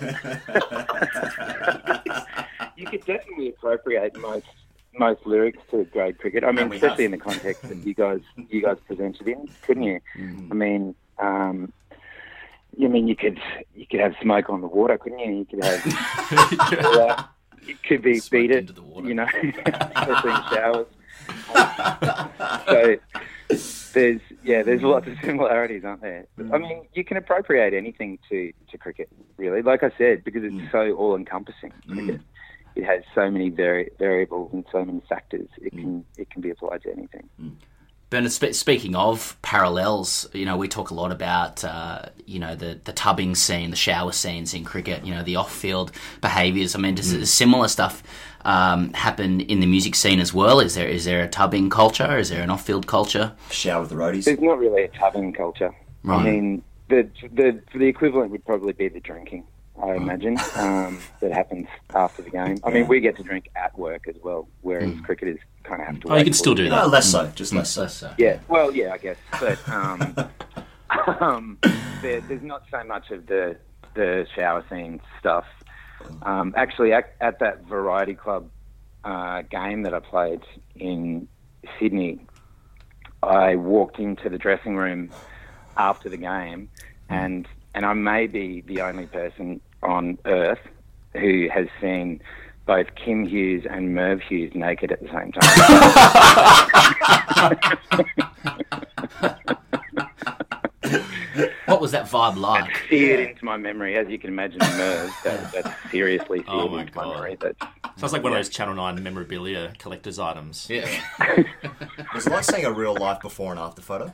You could definitely appropriate most most lyrics to grade cricket. I mean, especially have. in the context that you guys you guys presented in, couldn't you? Mm. I mean, um, I mean, you could you could have "Smoke on the Water," couldn't you? You could have. uh, it could be Smoke "Beat It," you know, especially in showers. So there's yeah, there's lots of similarities, aren't there? Mm. I mean, you can appropriate anything to, to cricket, really. Like I said, because it's mm. so all encompassing. Mm. It has so many vari- variables and so many factors. It mm. can it can be applied to anything. Mm. Bernard, sp- speaking of parallels, you know, we talk a lot about, uh, you know, the, the tubbing scene, the shower scenes in cricket, you know, the off-field behaviours. I mean, does mm. similar stuff um, happen in the music scene as well? Is there is there a tubbing culture? Is there an off-field culture? Shower with the roadies? There's not really a tubbing culture. Right. I mean, the, the the equivalent would probably be the drinking, I imagine, um, that happens after the game. I mean, we get to drink at work as well, whereas mm. cricketers kind of have to Oh, wait you can still do that. No, less so, just less so. Less so. Yeah, well, yeah, I guess. But um, um, there, there's not so much of the, the shower scene stuff. Um, actually, at, at that Variety Club uh, game that I played in Sydney, I walked into the dressing room after the game, and and I may be the only person on earth who has seen both Kim Hughes and Merv Hughes naked at the same time. What was that vibe like? That's seared into my memory, as you can imagine. Merv, that, that's seriously seared Oh my into God. my memory. That's, Sounds like one of those Channel nine memorabilia collector's items. Yeah. Was it like seeing a real life before and after photo?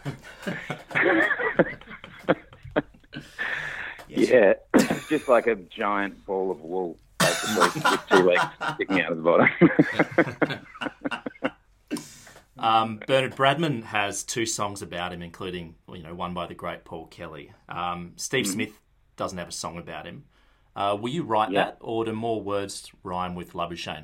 Yeah, it's just like a giant ball of wool, basically, with two legs sticking out of the bottom. Um, Bernard Bradman has two songs about him, including, you know, one by the great Paul Kelly. Um, Steve mm. Smith doesn't have a song about him. Uh, will you write yeah. that, or do more words rhyme with Labuschagne?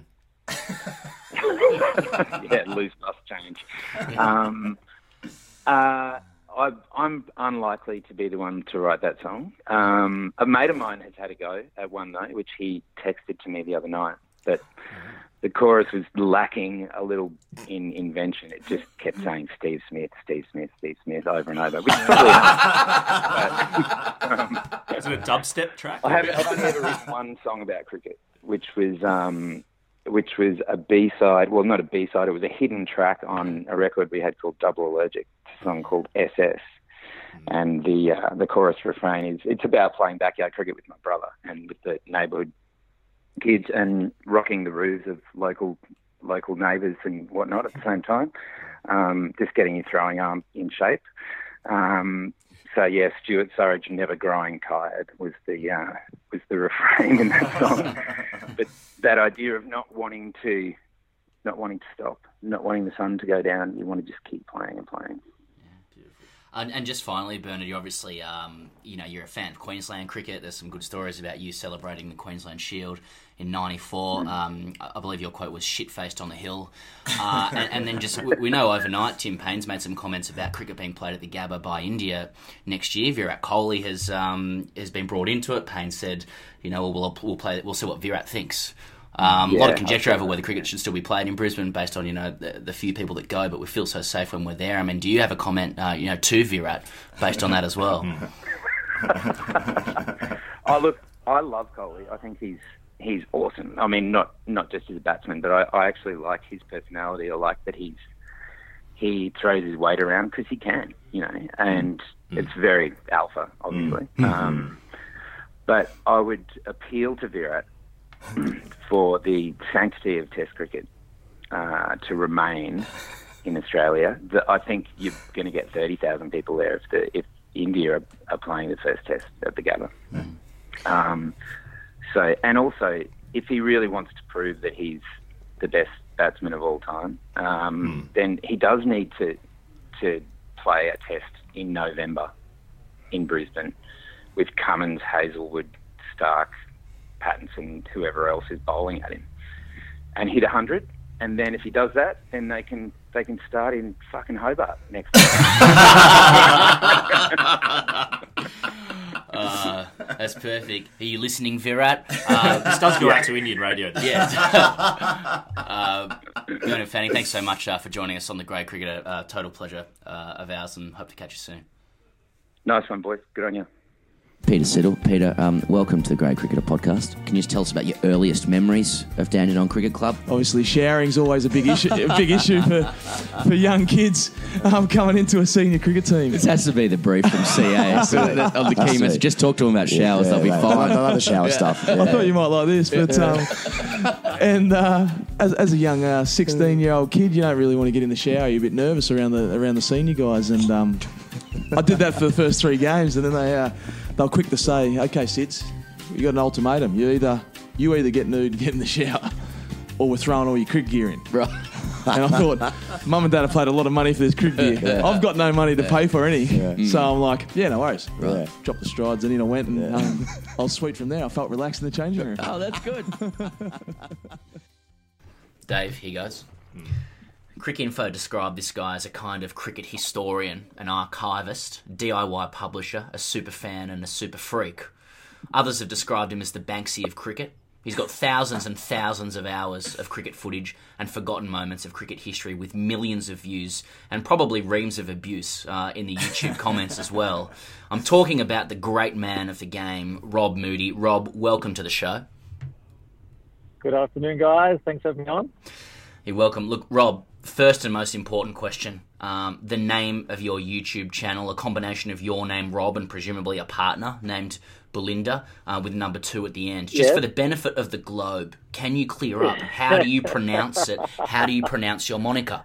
Yeah, loose bus change. Um, uh, I, I'm unlikely to be the one to write that song. Um, a mate of mine has had a go at one note, which he texted to me the other night, but the chorus was lacking a little in invention. It just kept saying Steve Smith, Steve Smith, Steve Smith over and over, which is probably enough. But, um, Is it a dubstep track? I have, I've only ever written one song about cricket, which was um, which was a B-side. Well, not a B-side. It was a hidden track on a record we had called Double Allergic, a song called S S. And the uh, the chorus refrain is, it's about playing backyard cricket with my brother and with the neighbourhood kids and rocking the roofs of local local neighbours and whatnot at the same time, um, just getting your throwing arm in shape. Um, so yeah, Stuart Surridge, never growing tired, was the uh, was the refrain in that song. But that idea of not wanting to not wanting to stop, not wanting the sun to go down, you want to just keep playing and playing. And, and just finally, Bernard, you obviously, um, you know, you're a fan of Queensland cricket. There's some good stories about you celebrating the Queensland Shield in ninety-four. Um, I believe your quote was shit-faced on the hill. Uh, and, and then just, we, we know overnight Tim Payne's made some comments about cricket being played at the Gabba by India next year. Virat Kohli has um, has been brought into it. Payne said, you know, we'll, we'll, play, we'll see what Virat thinks. Um, yeah, a lot of conjecture over whether cricket should still be played in Brisbane based on, you know, the, the few people that go, but we feel so safe when we're there. I mean, do you have a comment, uh, you know, to Virat based on that as well? Oh, look, I love Kohli. I think he's he's awesome. I mean, not not just as a batsman, but I, I actually like his personality. I like that he's he throws his weight around because he can, you know, and mm. it's very alpha, obviously. Mm. Um, but I would appeal to Virat for the sanctity of Test cricket uh, to remain in Australia. The, I think you're going to get thirty thousand people there if the, if India are, are playing the first Test at the Gabba. Mm. Um, so, and also, if he really wants to prove that he's the best batsman of all time, um, mm. then he does need to to play a Test in November in Brisbane with Cummins, Hazelwood, Stark, Pattinson, whoever else is bowling at him, and hit a hundred. And then if he does that, then they can they can start in fucking Hobart next time. uh, that's perfect. Are you listening, Virat? Uh, this does go out to Indian radio. Though. Yeah. uh, Bernard Fanning, thanks so much uh, for joining us on the Grade Cricketer. Uh, total pleasure uh, of ours, and hope to catch you soon. Nice one, boys. Good on you. Peter Siddle. Peter, um, welcome to the Grade Cricketer podcast. Can you just tell us about your earliest memories of Dandenong Cricket Club? Obviously, showering's always a big issue. A big issue for for young kids um, coming into a senior cricket team. This has to be the brief from C A so that, of the key message. Just talk to them about showers; yeah, they'll be mate, fine. I love the shower yeah. stuff. Yeah. I thought you might like this, but um, and uh, as as a young uh, sixteen-year-old kid, you don't really want to get in the shower. You're a bit nervous around the around the senior guys, and um, I did that for the first three games, and then they. Uh, They were quick to say, "Okay, Sids, you got an ultimatum. You either you either get nude, get in the shower, or we're throwing all your cricket gear in." Right. And I thought, Mum and Dad have paid a lot of money for this cricket gear. Yeah. I've got no money to yeah. pay for any, yeah. so I'm like, "Yeah, no worries." Right. Yeah. Dropped the strides, and in I went, and yeah. um, I was sweet from there. I felt relaxed in the changing room. Oh, that's good. Dave, here goes. Hmm. Cricinfo described this guy as a kind of cricket historian, an archivist, D I Y publisher, a super fan and a super freak. Others have described him as the Banksy of cricket. He's got thousands and thousands of hours of cricket footage and forgotten moments of cricket history with millions of views and probably reams of abuse uh, in the YouTube comments as well. I'm talking about the great man of the game, Rob Moody. Rob, welcome to the show. Good afternoon, guys. Thanks for having me on. You're welcome. Look, Rob, first and most important question, um, the name of your YouTube channel, a combination of your name, Rob, and presumably a partner named Belinda, uh, with number two at the end. Just yeah. for the benefit of the globe, can you clear up? How do you pronounce it? How do you pronounce your moniker?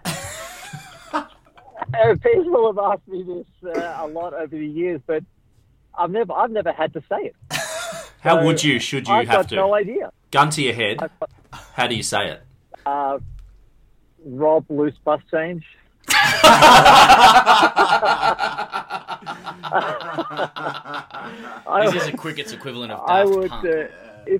Uh, people have asked me this uh, a lot over the years, but I've never, I've never had to say it. How so would you, should you I've have got to? no idea. Gun to your head, how do you say it? Uh, Rob Loose Bus Change. This is a cricket's equivalent of Daft I would, Punk. uh, if,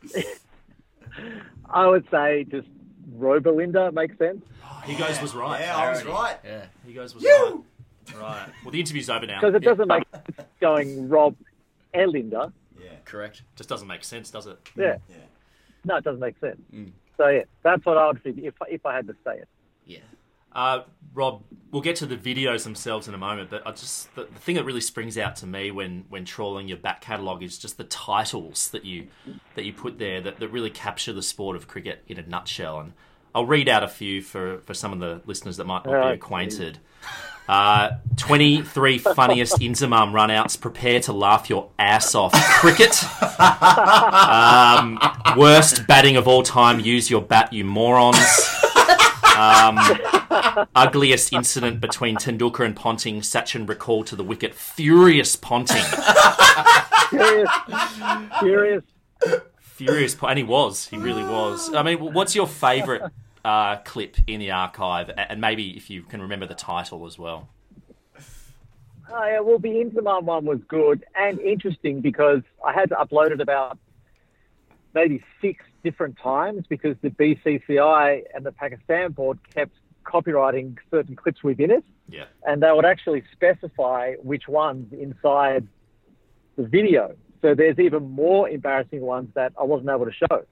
I would say just Robelinda makes sense. Oh, he goes was right. Yeah, I was right. Yeah, he goes was you. right. Right. Well, the interview's over now. Because it yeah. doesn't make sense going Rob Elinda. Yeah, correct. Just doesn't make sense, does it? Yeah. yeah. No, it doesn't make sense. Mm. So yeah, that's what I would think if if I had to say it. Yeah. Uh, Rob, we'll get to the videos themselves in a moment, but I just the, the thing that really springs out to me when, when trawling your back catalogue is just the titles that you that you put there that, that really capture the sport of cricket in a nutshell. And I'll read out a few for, for some of the listeners that might not oh, be acquainted. Uh, twenty-three funniest Inzamam run-outs. Prepare to laugh your ass off. Cricket. Um, worst batting of all time. Use your bat, you morons. Um, ugliest incident between Tendulkar and Ponting. Sachin recalled to the wicket. Furious Ponting. Furious. Furious. Furious. And he was. He really was. I mean, what's your favourite uh, clip in the archive? And maybe if you can remember the title as well. Oh, yeah, well, the Intamin one was good and interesting because I had to upload it about maybe six different times because the B C C I and the Pakistan board kept copyrighting certain clips within it. Yeah. And they would actually specify which ones inside the video. So there's even more embarrassing ones that I wasn't able to show.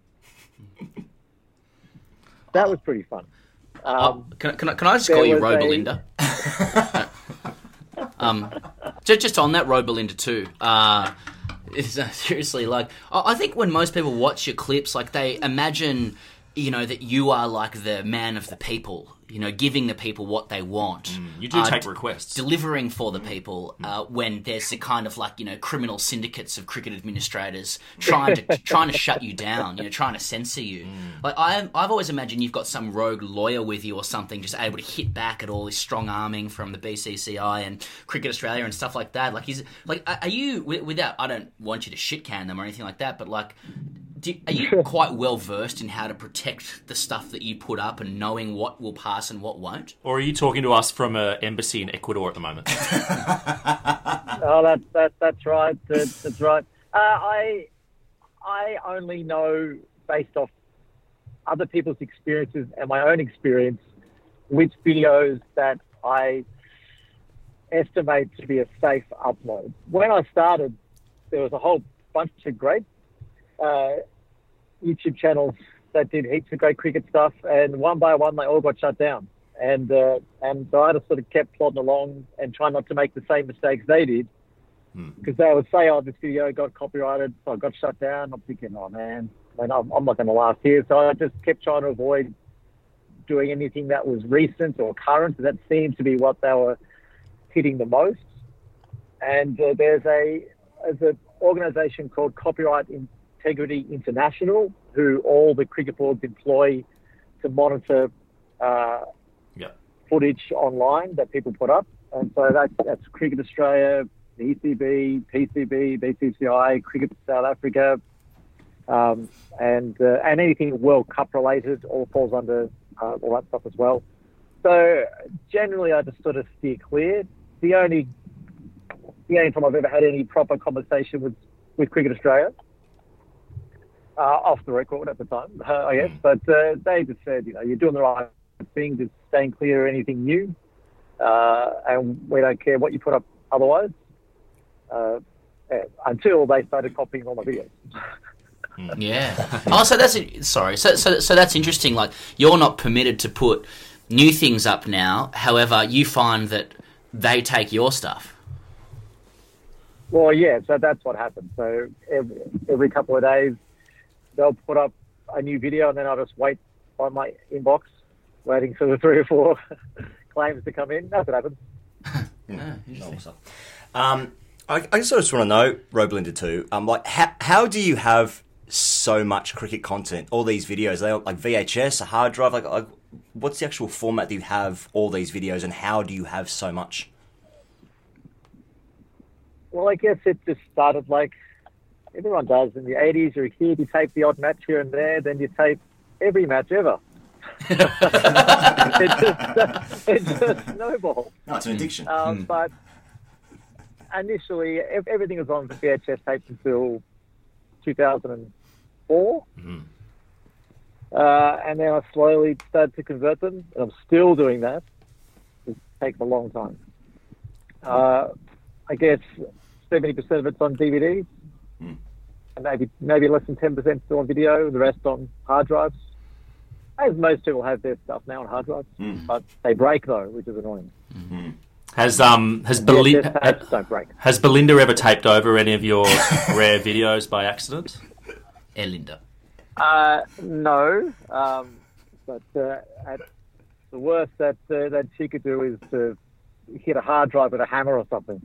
That was pretty fun. Um, oh, can, can, I, can I just call you was a- Robelinda? um, just, just on that Robelinda too. Uh, it's, uh, seriously, like I I think when most people watch your clips, like they imagine, you know, that you are like the man of the people. You know, giving the people what they want. Mm, you do uh, take d- requests. Delivering for the people uh, when there's the kind of like, you know, criminal syndicates of cricket administrators trying to trying to shut you down, you know, trying to censor you. Mm. Like I, I've always imagined you've got some rogue lawyer with you or something just able to hit back at all this strong arming from the B C C I and Cricket Australia and stuff like that. Like, is like, are you, without, I don't want you to shit can them or anything like that, but like, Do, are you quite well versed in how to protect the stuff that you put up and knowing what will pass and what won't? Or are you talking to us from an embassy in Ecuador at the moment? Oh, that, that, that's right. That, that's right. Uh, I, I only know based off other people's experiences and my own experience which videos that I estimate to be a safe upload. When I started, there was a whole bunch of great uh, YouTube channels that did heaps of great cricket stuff, and one by one they all got shut down. And uh, and so I just sort of kept plodding along and trying not to make the same mistakes they did, because they would say, "Oh, this video got copyrighted, so I got shut down." I'm thinking, "Oh man, I mean, I'm, I'm not going to last here." So I just kept trying to avoid doing anything that was recent or current. That seemed to be what they were hitting the most. And uh, there's a there's an organisation called Copyright Integrity International, who all the cricket boards employ to monitor uh, yeah. footage online that people put up. And so that, that's Cricket Australia, the E C B, P C B, B C C I, Cricket South Africa, um, and uh, and anything World Cup related all falls under uh, all that stuff as well. So generally I just sort of steer clear. The only the only time I've ever had any proper conversation with, with Cricket Australia, uh, off the record at the time, uh, I guess, mm. but uh, they just said, you know, you're doing the right thing, just staying clear of anything new, uh, and we don't care what you put up otherwise, uh, until they started copying all my videos. Yeah. Oh, so that's sorry. So, so, so that's interesting. Like, you're not permitted to put new things up now. However, you find that they take your stuff. Well, yeah. So that's what happens. So every, every couple of days, they'll put up a new video, and then I'll just wait on my inbox, waiting for the three or four claims to come in. That's what happens. Yeah. Awesome. Um, I, I just want to know, Robelinda too. Um, like, how how do you have so much cricket content? All these videos, are they like V H S, a hard drive? Like, like, what's the actual format that you have all these videos, and how do you have so much? Well, I guess it just started like everyone does in the eighties. You're a kid, you tape the odd match here and there, then you tape every match ever. it just it just snowballed. No, it's an addiction. Um, hmm. But initially, everything was on V H S tapes until two thousand four. Mm-hmm. Uh, and then I slowly started to convert them, and I'm still doing that. It's taken a long time. Uh, I guess seventy percent of it's on D V Ds, mm. and maybe maybe less than ten percent still on video, the rest on hard drives. As most people have their stuff now on hard drives, mm. but they break though, which is annoying. Mm-hmm. Has um has Belinda yes, don't break. has Belinda ever taped over any of your rare videos by accident? Elinda. Uh, no, um, but uh, at the worst that uh, that she could do is to hit a hard drive with a hammer or something.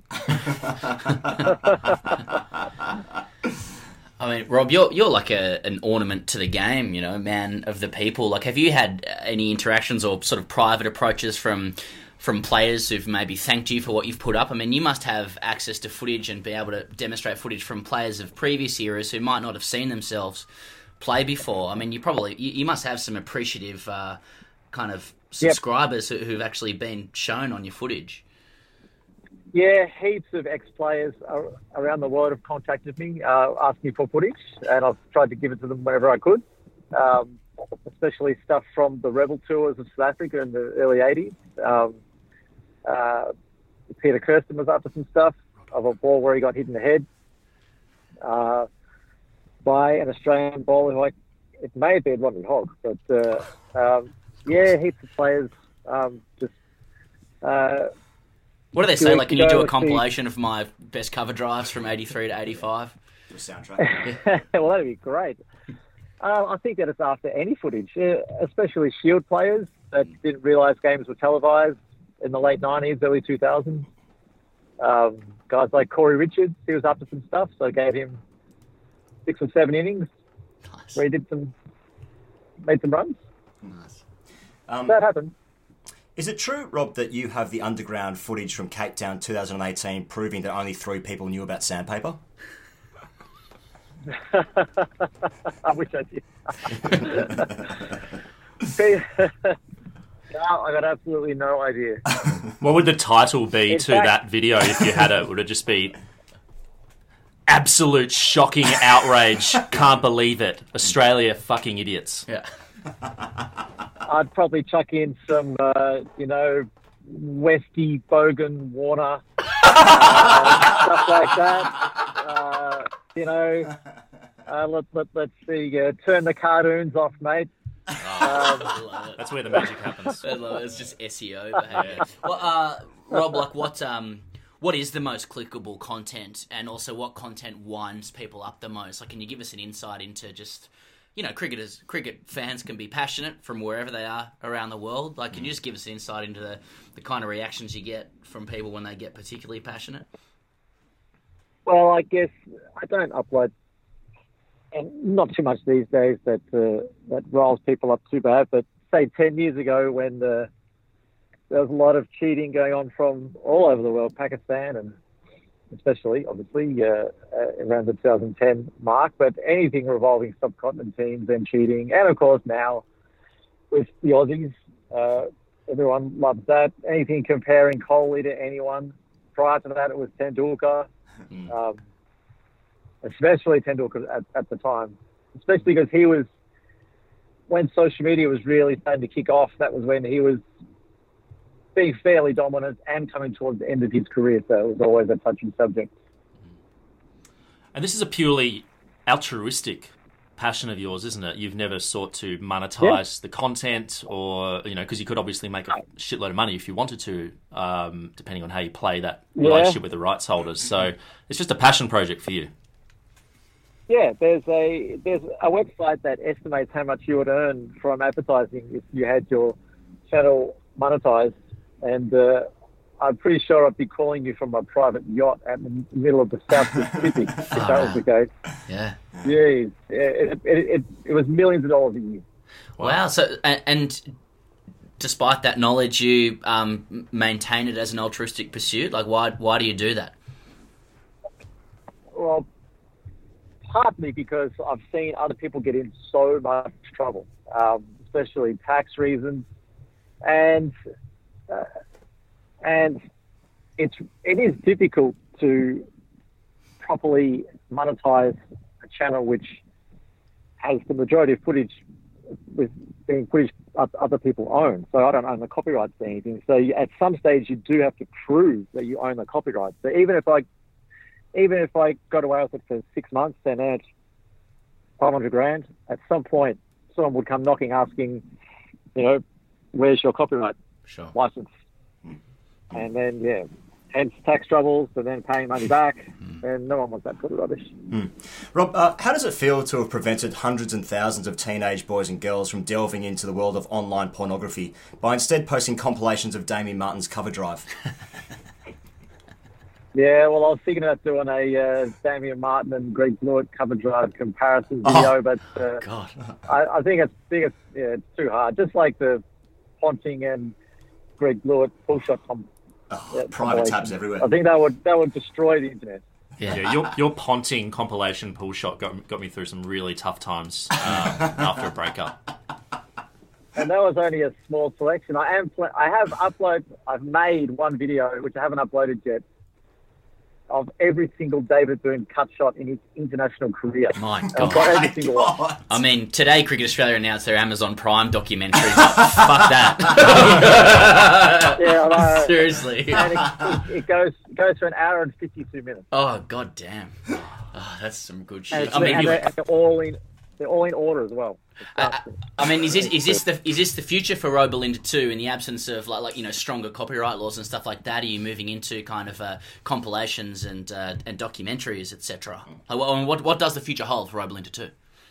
I mean, Rob, you're you're like a an ornament to the game, you know, man of the people. Like, have you had any interactions or sort of private approaches from from players who've maybe thanked you for what you've put up? I mean, you must have access to footage and be able to demonstrate footage from players of previous eras who might not have seen themselves play before. I mean, you probably you, you must have some appreciative uh, kind of subscribers yep. who, who've actually been shown on your footage. Yeah, heaps of ex-players ar- around the world have contacted me, uh, asking for footage, and I've tried to give it to them whenever I could, um, especially stuff from the Rebel Tours of South Africa in the early eighties. Um, uh, Peter Kirsten was after some stuff of a ball where he got hit in the head uh, by an Australian bowler who I, it may have been Rodney Hogg, but uh, um, yeah, heaps of players um, just... Uh, What do they say? Do- Like, can you go do a with the- compilation of my best cover drives from eighty-three to eighty-five? Do a soundtrack. Well, that'd be great. Uh, I think that it's after any footage, uh, especially Shield players that didn't realise games were televised in the late nineties, early two thousands. Um, guys like Corey Richards, he was after some stuff, so I gave him six or seven innings Nice. where he did some, made some runs. Nice. Um, That happened. Is it true, Rob, that you have the underground footage from Cape Town twenty eighteen proving that only three people knew about sandpaper? I wish I did. No, I got absolutely no idea. What would the title be In to fact- that video if you had it? Would it just be absolute shocking outrage? Can't believe it. Australia fucking idiots. Yeah. I'd probably chuck in some, uh, you know, Westy, Bogan, Warner, uh, stuff like that. Uh, you know, uh, let, let, let's see, uh, turn the cartoons off, mate. Oh, That's where the magic happens. I love it. It's just S E O behavior. Well, uh, Rob, like, what um, what is the most clickable content, and also what content winds people up the most? Like, can you give us an insight into just, you know, cricketers, cricket fans can be passionate from wherever they are around the world. Like, can you just give us an insight into the, the kind of reactions you get from people when they get particularly passionate? Well, I guess I don't upload, and not too much these days that uh, that riles people up too bad. But say ten years ago, when the, there was a lot of cheating going on from all over the world, Pakistan and especially, obviously, uh, uh, around the two thousand ten mark. But anything revolving subcontinent teams and cheating, and of course now with the Aussies, uh, everyone loves that. Anything comparing Kohli to anyone. Prior to that, it was Tendulkar. Um, especially Tendulkar at, at the time, especially because he was, when social media was really starting to kick off, that was when he was being fairly dominant and coming towards the end of his career, so it was always a touchy subject. And this is a purely altruistic passion of yours, isn't it? You've never sought to monetize yeah. the content, or, you know, because you could obviously make a shitload of money if you wanted to, um, depending on how you play that yeah. relationship with the rights holders. So it's just a passion project for you. Yeah, there's a there's a website that estimates how much you would earn from advertising if you had your channel monetized, and uh, I'm pretty sure I'd be calling you from a private yacht at the middle of the South Pacific if that was the case. Yeah. Yeah, it, it, it, it, it was millions of dollars a year. Wow. So, and, and despite that knowledge, you um, maintain it as an altruistic pursuit? Like, why why do you do that? Well, partly because I've seen other people get in so much trouble, um, especially tax reasons, and uh, and it's it is difficult to properly monetize a channel which has the majority of footage with being footage other people own. So I don't own the copyrights to anything. So you, at some stage you do have to prove that you own the copyright. So even if I even if I got away with it for six months and earned five hundred grand, at some point someone would come knocking asking, you know, where's your copyright sure. license? Mm. And then, yeah, hence tax troubles and then paying money back. Mm. And no one wants that sort of rubbish. Mm. Rob, uh, how does it feel to have prevented hundreds and thousands of teenage boys and girls from delving into the world of online pornography by instead posting compilations of Damien Martin's cover drive? Yeah, well, I was thinking about doing a uh, Damien Martin and Greg Blewett cover drive comparison video, oh, but uh, God. I, I think it's think it's yeah, it's too hard. Just like the Ponting and Greg Blewett pull shot com- oh, yeah, private tabs everywhere. I think that would that would destroy the internet. Yeah, yeah your your Ponting compilation pull shot got got me through some really tough times um, after a breakup. And that was only a small selection. I am pl- I have uploaded. I've made one video which I haven't uploaded yet. of every single David Byrne cut shot in his international career. My And God. I've got every single one. I mean, today Cricket Australia announced their Amazon Prime documentary. Fuck that. Yeah, I know. Seriously. And it, it, it goes it goes for an hour and fifty-two minutes. Oh, god damn. Oh, that's some good And, shit. it's- I mean, and you- they're, and they're all in they're all in order as well. I, I mean, is this is this the is this the future for Robolinda two in the absence of like like you know stronger copyright laws and stuff like that? Are you moving into kind of uh, compilations and uh, and documentaries, et cetera? Like, what, I mean, what what does the future hold for Robolinda two?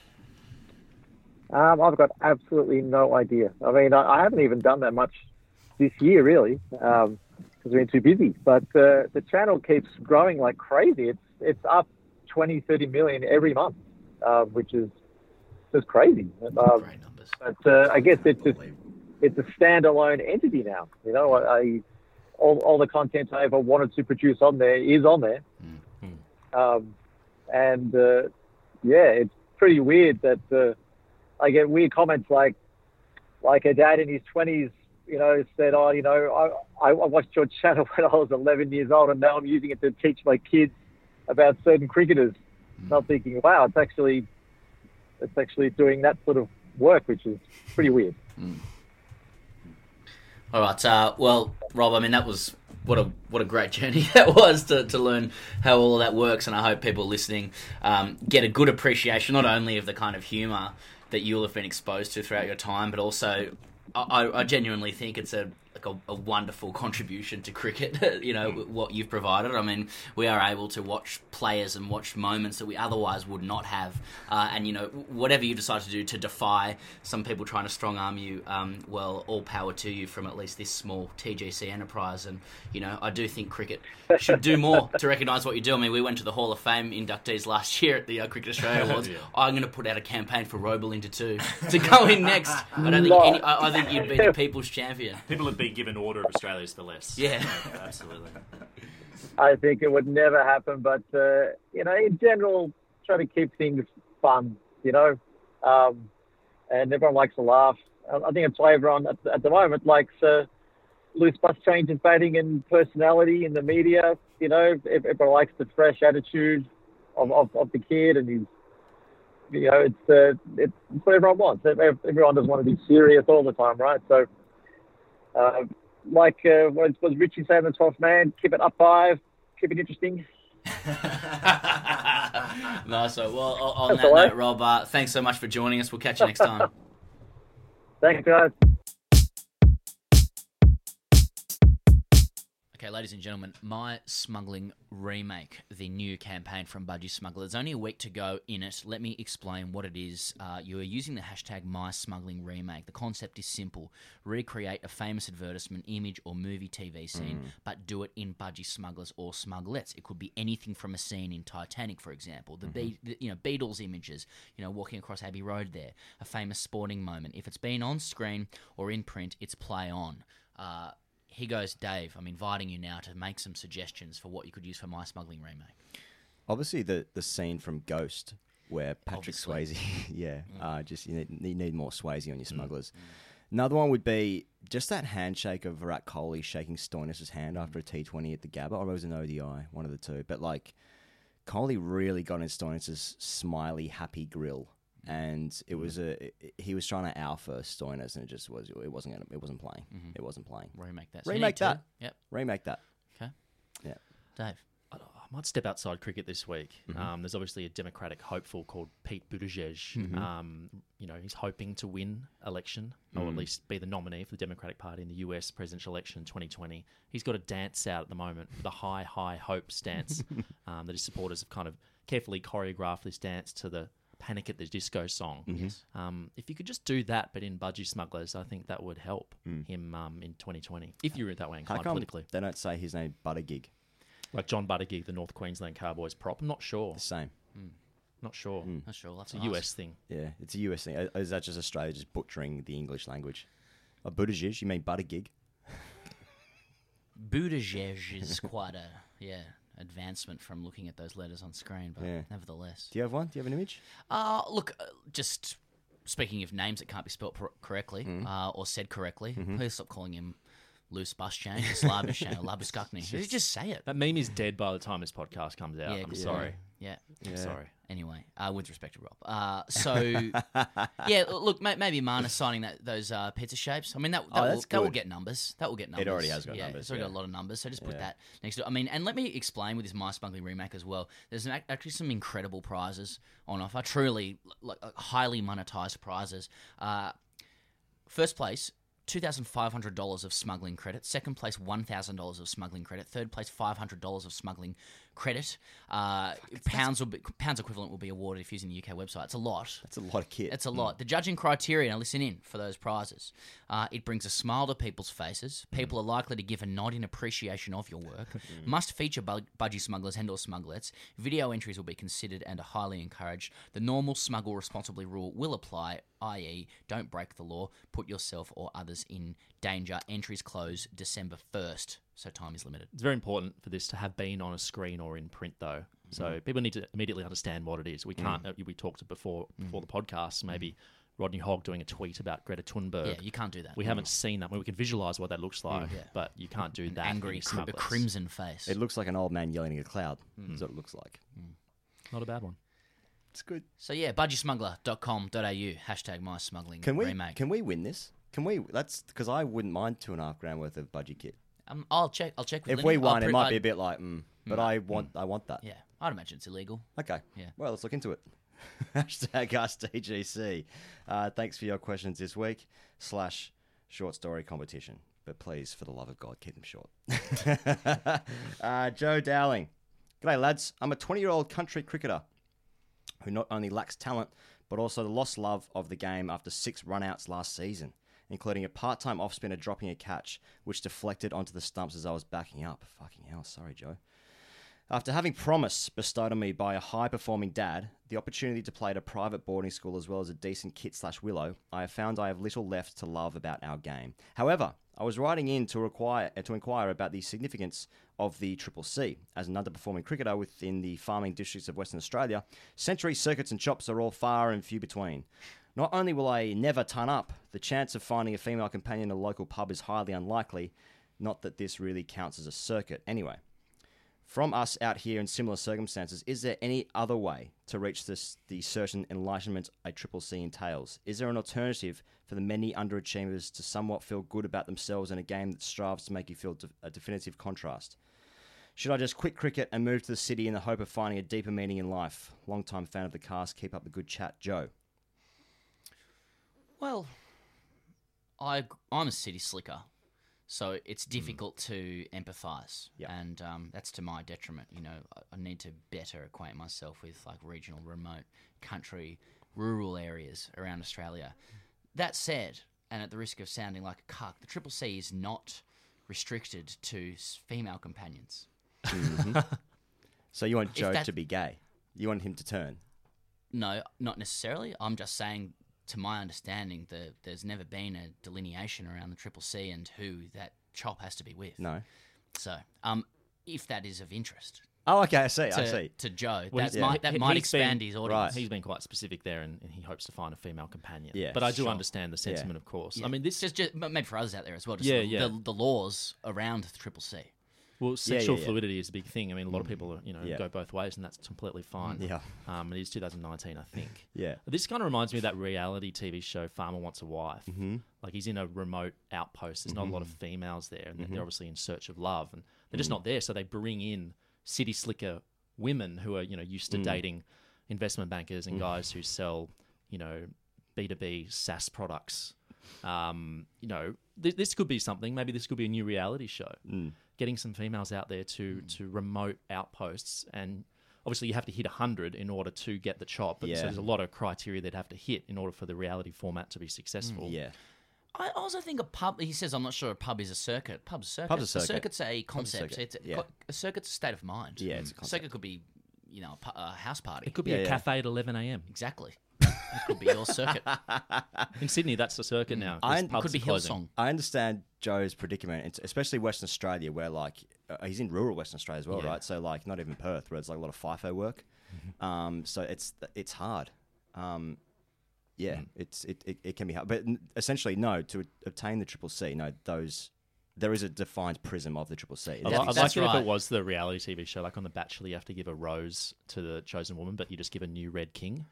Um, I've got absolutely no idea. I mean, I, I haven't even done that much this year, really, because we've been too busy. But uh, the channel keeps growing like crazy. It's it's up twenty, thirty million every month, uh, which is just crazy. Um, Great numbers. But uh, I guess it's a, it's a standalone entity now. You know, I, I all all the content I ever wanted to produce on there is on there, Mm-hmm. um, and uh, yeah, it's pretty weird that uh, I get weird comments like like a dad in his twenties, you know, said, "Oh, you know, I I watched your channel when I was eleven years old, and now I'm using it to teach my kids about certain cricketers." Mm-hmm. Not thinking, wow, it's actually it's actually doing that sort of work, which is pretty weird. Mm. All right. Uh, well, Rob, I mean, that was what a what a great journey that was to, to learn how all of that works, and I hope people listening um, get a good appreciation not only of the kind of humour that you'll have been exposed to throughout your time, but also I, I genuinely think it's a like a, a wonderful contribution to cricket. You know what you've provided. I mean, we are able to watch players and watch moments that we otherwise would not have. Uh, and you know, whatever you decide to do to defy some people trying to strong arm you, um, well, all power to you from at least this small T G C enterprise. And you know, I do think cricket should do more to recognise what you do. I mean, we went to the Hall of Fame inductees last year at the uh, Cricket Australia Awards. Yeah. I'm going to put out a campaign for Robolinda two to go in next. I don't think No. any, I, I think you'd be the people's champion. People have been given order of Australia's for less. Yeah. Absolutely. I think it would never happen, but uh, you know, in general, try to keep things fun. You know, um, and everyone likes to laugh. I I think it's why everyone at, at the moment likes uh, loose bus changes, batting, and personality in the media. You know, everyone likes the fresh attitude of, of, of the kid, and he's, you know, it's uh, it's what everyone wants. Everyone doesn't want to be serious all the time, right? So. Uh, Like uh, what was Richie saying, the twelfth man, keep it up five, keep it interesting. Nice one. Well, on on That's that all right. note, Rob, uh, thanks so much for joining us. We'll catch you next time. Thanks, guys. Okay, ladies and gentlemen, My Smuggling Remake, the new campaign from Budgie Smuggler. There's only a week to go in it. Let me explain what it is. Uh, you are using the hashtag My Smuggling Remake. The concept is simple. Recreate a famous advertisement, image, or movie T V scene, Mm. but do it in Budgie Smugglers or Smugglettes. It could be anything from a scene in Titanic, for example. The, Be- the you know Beatles images, you know, walking across Abbey Road there. A famous sporting moment. If it's been on screen or in print, it's play on. Uh, He goes, Dave, I'm inviting you now to make some suggestions for what you could use for My Smuggling Remake. Obviously, the the scene from Ghost where Patrick Obviously. Swayze, yeah, Mm. uh, just you need, you need more Swayze on your Mm. smugglers. Another one would be just that handshake of Virat Kohli shaking Stoinis' hand after a T twenty at the Gabba, or it was an O D I, one of the two. But like, Kohli really got in Stoinis' smiley, happy grill, and it was a it, he was trying to alpha Stoinis, and it just was it wasn't gonna, it wasn't playing. Mhm. It wasn't playing. Remake that. So you Remake need that. to. Yep. Remake that. Okay. Yeah. Dave. I I might step outside cricket this week. Mhm. Um, there's obviously a Democratic hopeful called Pete Buttigieg. Mhm. Um, you know, he's hoping to win election, or at Mm. least be the nominee for the Democratic Party in the U S presidential election in twenty twenty. He's got a dance out at the moment, the high, high hope stance um, that his supporters have kind of carefully choreographed this dance to the Panic at the Disco song. Mhm. Yes. Um, if you could just do that, but in Budgie Smugglers, I think that would help Mm. him um, in twenty twenty, if you're that way How inclined come politically. they don't say his name Buttigieg? Like John Buttigieg, the North Queensland Cowboys prop. I'm not sure. The same. Mm. Not sure. Mm. Not sure. We'll have It's a to U ask. S thing. Yeah, it's a U S thing. Uh, Is that just Australia just butchering the English language? A Buttigieg, you mean Buttigieg? Buttigieg is quite a, yeah, advancement from looking at those letters on screen, but Yeah. nevertheless. Do you have one? Do you have an image? Uh, look, uh, just speaking of names that can't be spelt pro- correctly Mm. uh, or said correctly, Mhm. please stop calling him loose bus chain, Labuschagne, or Labuschagne. Just, just say it. That meme is dead by the time this podcast comes out. Yeah, I'm yeah. sorry. Yeah. I'm Yeah. sorry. Anyway, uh, with respect to Rob. Uh, so, yeah, look, may- maybe Mana signing that those uh, pizza shapes. I mean, that, that, Oh, will, that's that will good. get numbers. That will get numbers. It already has got yeah, numbers, It's already yeah. got a lot of numbers, so just put Yeah. that next to it. I mean, and let me explain with this My Smuggling remake as well. There's an, ac- actually some incredible prizes on offer, truly like, uh, highly monetized prizes. Uh, first place, two thousand five hundred dollars of smuggling credit. Second place, one thousand dollars of smuggling credit. Third place, five hundred dollars of smuggling credit. Uh, pounds will be, pounds equivalent will be awarded if using the U K website. It's a lot. That's a lot of kit. It's a lot. The judging criteria, now listen in for those prizes. Uh, it brings a smile to people's faces. People are likely to give a nod in appreciation of your work. Must feature bud- budgie smugglers and or smugglets. Video entries will be considered and are highly encouraged. The normal smuggle responsibly rule will apply, that is, don't break the law, put yourself or others in danger. Entries close December first, so time is limited. It's very important for this to have been on a screen or in print, though. So people need to immediately understand what it is. We can't. Uh, we talked before before the podcast. Maybe Rodney Hogg doing a tweet about Greta Thunberg. Yeah, you can't do that. We haven't seen that. We can visualize what that looks like, Yeah. but you can't do that. Angry, in cr- smugglers. crimson face. It looks like an old man yelling at a cloud. That's what it looks like. Not a bad one. It's good. So yeah, budgie smuggler dot com dot a u, hashtag my smuggling Can we remake. can we win this? Can we? That's because I wouldn't mind two and a half grand worth of budgie kit. Um, I'll check. I'll check. With If Lenny. we I'll won, it pre- might I'd- be a bit like, mm, but I want I want that. Yeah, I'd imagine it's illegal. Okay. Yeah. Well, let's look into it. Hashtag Ask D G C. Uh, thanks for your questions this week. Slash short story competition. But please, for the love of God, keep them short. uh, Joe Dowling. G'day, lads. I'm a twenty-year-old country cricketer who not only lacks talent, but also the lost love of the game after six run-outs last season, including a part-time off-spinner dropping a catch, which deflected onto the stumps as I was backing up. Fucking hell, sorry, Joe. After having promise bestowed on me by a high-performing dad, the opportunity to play at a private boarding school as well as a decent kit slash willow, I have found I have little left to love about our game. However, I was writing in to, require, uh, to inquire about the significance of the Triple C. As an underperforming cricketer within the farming districts of Western Australia, century circuits and chops are all far and few between. Not only will I never turn up, the chance of finding a female companion in a local pub is highly unlikely, not that this really counts as a circuit anyway. From us out here in similar circumstances, is there any other way to reach this, the certain enlightenment a Triple C entails? Is there an alternative for the many underachievers to somewhat feel good about themselves in a game that strives to make you feel de- a definitive contrast? Should I just quit cricket and move to the city in the hope of finding a deeper meaning in life? Long-time fan of the cast, keep up the good chat, Joe. Well, I I'm a city slicker, so it's difficult to empathise, Yep. and um, that's to my detriment. You know, I, I need to better acquaint myself with like regional, remote, country, rural areas around Australia. That said, and at the risk of sounding like a cuck, the Triple C is not restricted to s- female companions. So you want If Joe that- to be gay? You want him to turn? No, not necessarily. I'm just saying, to my understanding, the, there's never been a delineation around the Triple C and who that chop has to be with. No. So, um, if that is of interest Oh, okay, I see, to, I see. to Joe, Well, that he's- might, he- that might he's been- expand his audience. He's been quite specific there, and, and he hopes to find a female companion. Yeah, but I do sure. understand the Yeah. sentiment, of course. Yeah. I mean, this just, just but maybe for others out there as well. Just Yeah, the, yeah. The, the laws around the Triple C. Well, Yeah, sexual yeah, yeah. fluidity is a big thing. I mean, a lot of people, you know, Yeah. go both ways, and that's completely fine. Yeah. Um, it is two thousand nineteen, I think. Yeah. This kind of reminds me of that reality T V show, Farmer Wants a Wife. Mhm. Like, he's in a remote outpost. There's not a lot of Mm-hmm. females there, and they're- they're obviously in search of love, and they're just not there. So they bring in city slicker women who are, you know, used to Mm. dating investment bankers and guys who sell, you know, B two B SaaS products. Um, you know, th- this could be something. Maybe this could be a new reality show. Mm. Getting some females out there to to remote outposts, and obviously you have to hit one hundred in order to get the chop. But Yeah. so there's a lot of criteria they'd have to hit in order for the reality format to be successful. Yeah. I also think a pub. He says, "I'm not sure a pub is a circuit. Pub's a circuit. Pub's a circuit. circuit's a Pub's a concept. circuit, It's a, yeah. a circuit's a state of mind. Yeah, it's a A concept. circuit could be, you know, a, pu- a house party. It could be Yeah, a yeah. cafe at eleven a.m. Exactly. It could be your circuit. In Sydney, that's the circuit now. I- There's pubs could be are closing. Hillsong. I understand Joe's predicament, it's- especially Western Australia, where like uh, he's in rural Western Australia as well, Yeah. right? So like not even Perth, where it's like a lot of FIFO work. Um, so it's it's hard. Um, yeah, it's it, it, it can be hard, but n- essentially no. To obtain the Triple C, no, those there is a defined prism of the Triple C. I'd, It's- I'd like That's it if right. it was the reality T V show, like on The Bachelor, you have to give a rose to the chosen woman, but you just give a new red king.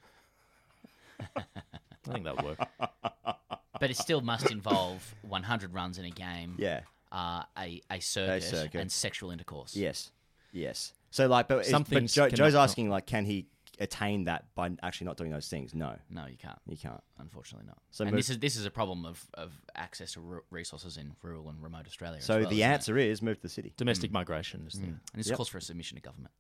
I think that'll work. But it still must involve one hundred runs in a game. Yeah. Uh, a a circuit, circuit. and sexual intercourse. Yes. Yes. So like, but, Some is, but things Joe, cannot- Joe's asking like, can he attain that by actually not doing those things? No, No, you can't. you can't. Unfortunately, not. So and move- this is this is a problem of, of access to r- resources in rural and remote Australia. as So well, the isn't it? answer is move to the city. Domestic migration is the... and this Yep. calls for a submission to government.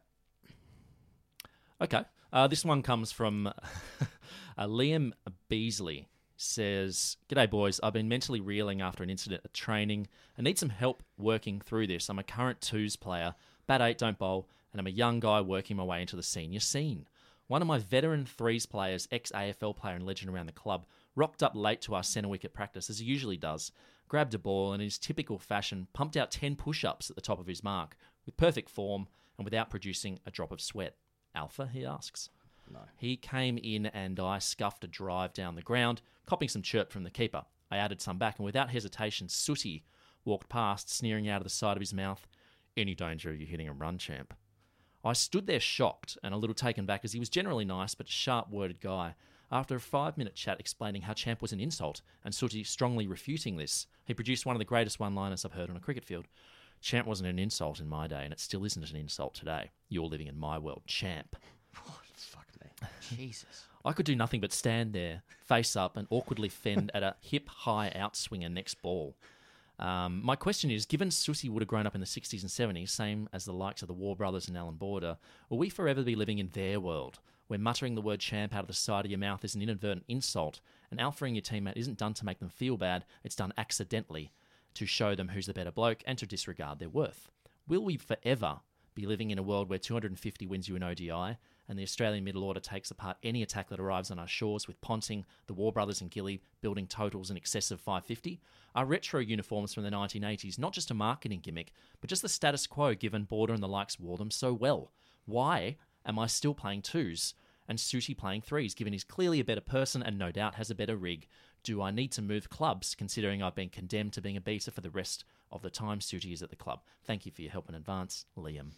Okay. Uh, this one comes from uh, Liam Beasley. Says, "G'day boys, I've been mentally reeling after an incident at training. I need some help working through this. I'm a current twos player, bat eight, don't bowl, and I'm a young guy working my way into the senior scene. One of my veteran threes players, ex-A F L player and legend around the club, rocked up late to our centre wicket practice, as he usually does, grabbed a ball and in his typical fashion pumped out ten push-ups at the top of his mark, with perfect form and without producing a drop of sweat. Alpha, he asks. No. He came in and I scuffed a drive down the ground, copying some chirp from the keeper. I added some back, and without hesitation, Sooty walked past, sneering out of the side of his mouth, "Any danger of you hitting a run, champ?" I stood there shocked and a little taken back, as he was generally nice but a sharp-worded guy. After a five-minute chat explaining how champ was an insult, and Sooty strongly refuting this, he produced one of the greatest one-liners I've heard on a cricket field. "Champ wasn't an insult in my day, and it still isn't an insult today. You're living in my world, champ." Fuck me. Jesus. I could do nothing but stand there, face up, and awkwardly fend at a hip-high outswinger next ball. Um, my question is, given Sooty would have grown up in the sixties and seventies, same as the likes of the War Brothers and Alan Border, will we forever be living in their world, where muttering the word champ out of the side of your mouth is an inadvertent insult, and alphaing your teammate isn't done to make them feel bad, it's done accidentally, to show them who's the better bloke and to disregard their worth? Will we forever be living in a world where two hundred fifty wins you an O D I, and the Australian middle order takes apart any attack that arrives on our shores, with Ponting, the War Brothers and Gilly building totals in excess of five fifty? Are retro uniforms from the nineteen eighties not just a marketing gimmick, but just the status quo, given Border and the likes wore them so well? Why am I still playing twos and Sooty playing threes, given he's clearly a better person and no doubt has a better rig? Do I need to move clubs, considering I've been condemned to being a beta for the rest of the time Sooty is at the club? Thank you for your help in advance, Liam.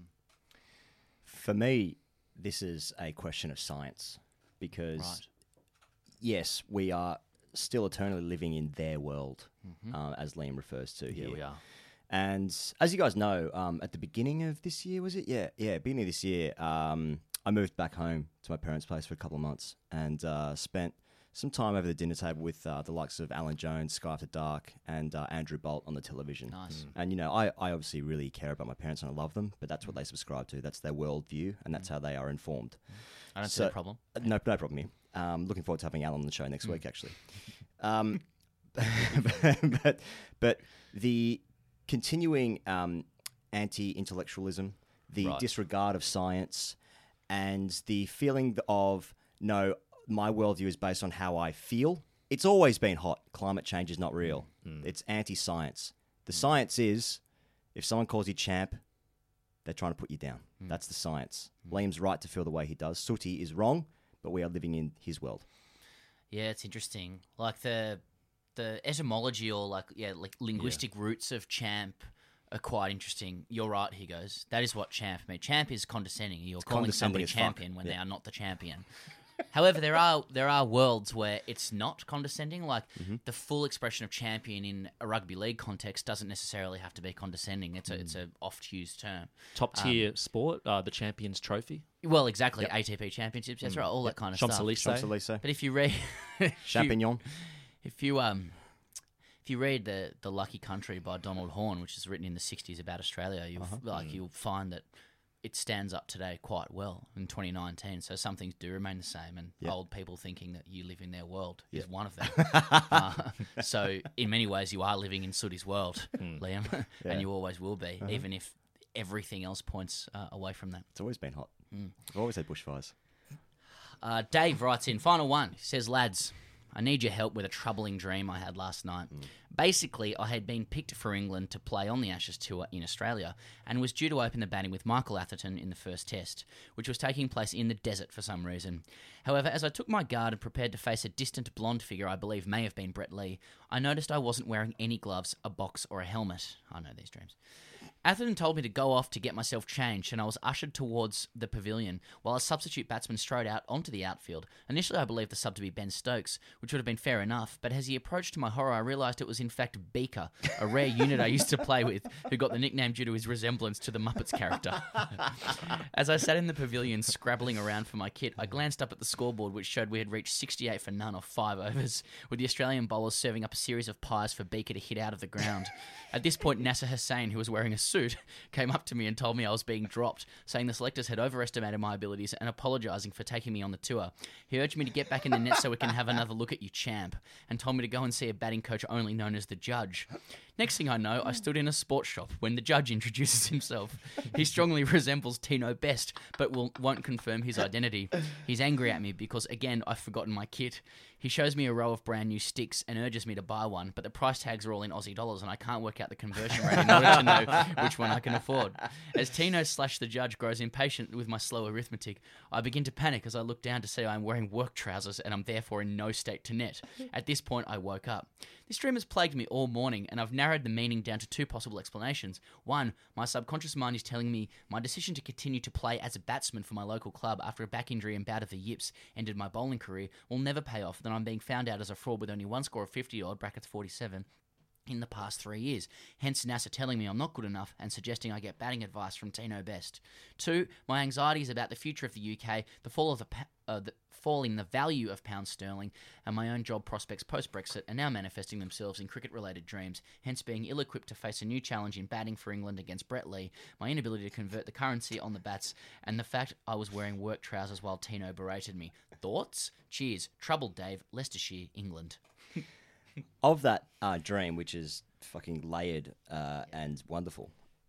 For me, this is a question of science, because Right. yes, we are still eternally living in their world, uh, as Liam refers to here. Here we are. And as you guys know, um, at the beginning of this year, was it? Yeah, yeah, beginning of this year, um, I moved back home to my parents' place for a couple of months and uh, spent some time over the dinner table with uh, the likes of Alan Jones, Sky After Dark, and uh, Andrew Bolt on the television. Nice. And, you know, I, I obviously really care about my parents and I love them, but that's what they subscribe to. That's their worldview, and that's how they are informed. I don't see So- the problem. Uh, No, no problem here. Um, looking forward to having Alan on the show next week, actually. Um, but, but the continuing um, anti-intellectualism, the Right. disregard of science, and the feeling of, no, my worldview is based on how I feel. It's always been hot. Climate change is not real. It's anti-science. The science is, if someone calls you champ, they're trying to put you down. That's the science. Liam's right to feel the way he does. Sooty is wrong, but we are living in his world. Yeah, it's interesting. Like the the etymology or like yeah, like linguistic roots of champ are quite interesting. You're right, he goes. That is what champ means. Champ is condescending. You're calling condescending somebody as fuck. champion when they Yeah. are not the champion. However, there are there are worlds where it's not condescending. Like Mm-hmm. the full expression of champion in a rugby league context doesn't necessarily have to be condescending. It's a it's a oft used term. Top tier sport, uh, the Champions Trophy. Well, exactly. A T P championships, that's right. All that kind of stuff. Champs-Élysées. Champs-Élysées. But if you read, if you- Champignon. if you um, if you read the the Lucky Country by Donald Horn, which is written in the sixties about Australia, you'll Uh-huh. like you'll find that it stands up today quite well in twenty nineteen. So some things do remain the same, and Yep. old people thinking that you live in their world is Yep. one of them. uh, so in many ways, you are living in Sooty's world, Liam, Yeah. and you always will be, Uh-huh. even if everything else points uh, away from that. It's always been hot. I've always had bushfires. Uh, Dave writes in, final one. He says, lads, I need your help with a troubling dream I had last night. Mm. Basically, I had been picked for England to play on the Ashes Tour in Australia and was due to open the batting with Michael Atherton in the first test, which was taking place in the desert for some reason. However, as I took my guard and prepared to face a distant blonde figure I believe may have been Brett Lee, I noticed I wasn't wearing any gloves, a box or a helmet. I know these dreams. Atherton told me to go off to get myself changed, and I was ushered towards the pavilion while a substitute batsman strode out onto the outfield. Initially, I believed the sub to be Ben Stokes, which would have been fair enough, but as he approached, to my horror, I realised it was in fact Beaker, a rare unit I used to play with, who got the nickname due to his resemblance to the Muppets character. As I sat in the pavilion scrabbling around for my kit, I glanced up at the scoreboard, which showed we had reached sixty-eight for none off five overs, with the Australian bowlers serving up a series of pies for Beaker to hit out of the ground. At this point, Nasser Hussain, who was wearing a suit, came up to me and told me I was being dropped, saying the selectors had overestimated my abilities and apologising for taking me on the tour. He urged me to get back in the net so we can have another look at you, champ, and told me to go and see a batting coach only known as the Judge. Next thing I know, I stood in a sports shop when the Judge introduces himself. He strongly resembles Tino Best, but will, won't confirm his identity. He's angry at me because, again, I've forgotten my kit. He shows me a row of brand new sticks and urges me to buy one, but the price tags are all in Aussie dollars and I can't work out the conversion rate in order to know which one I can afford. As Tino slash the Judge grows impatient with my slow arithmetic, I begin to panic as I look down to see I'm wearing work trousers and I'm therefore in no state to net. At this point, I woke up. This dream has plagued me all morning, and I've narrowed the meaning down to two possible explanations. One, my subconscious mind is telling me my decision to continue to play as a batsman for my local club after a back injury and bout of the yips ended my bowling career will never pay off, that I'm being found out as a fraud with only one score of fifty-odd, brackets forty-seven, in the past three years. Hence NASA telling me I'm not good enough and suggesting I get batting advice from Tino Best. Two, my anxieties about the future of the U K, the fall of the, uh, the fall in the value of pound sterling, and my own job prospects post-Brexit are now manifesting themselves in cricket-related dreams, hence being ill-equipped to face a new challenge in batting for England against Brett Lee, my inability to convert the currency on the bats, and the fact I was wearing work trousers while Tino berated me. Thoughts? Cheers. Troubled Dave, Leicestershire, England. Of that uh, dream, which is fucking layered uh, and wonderful,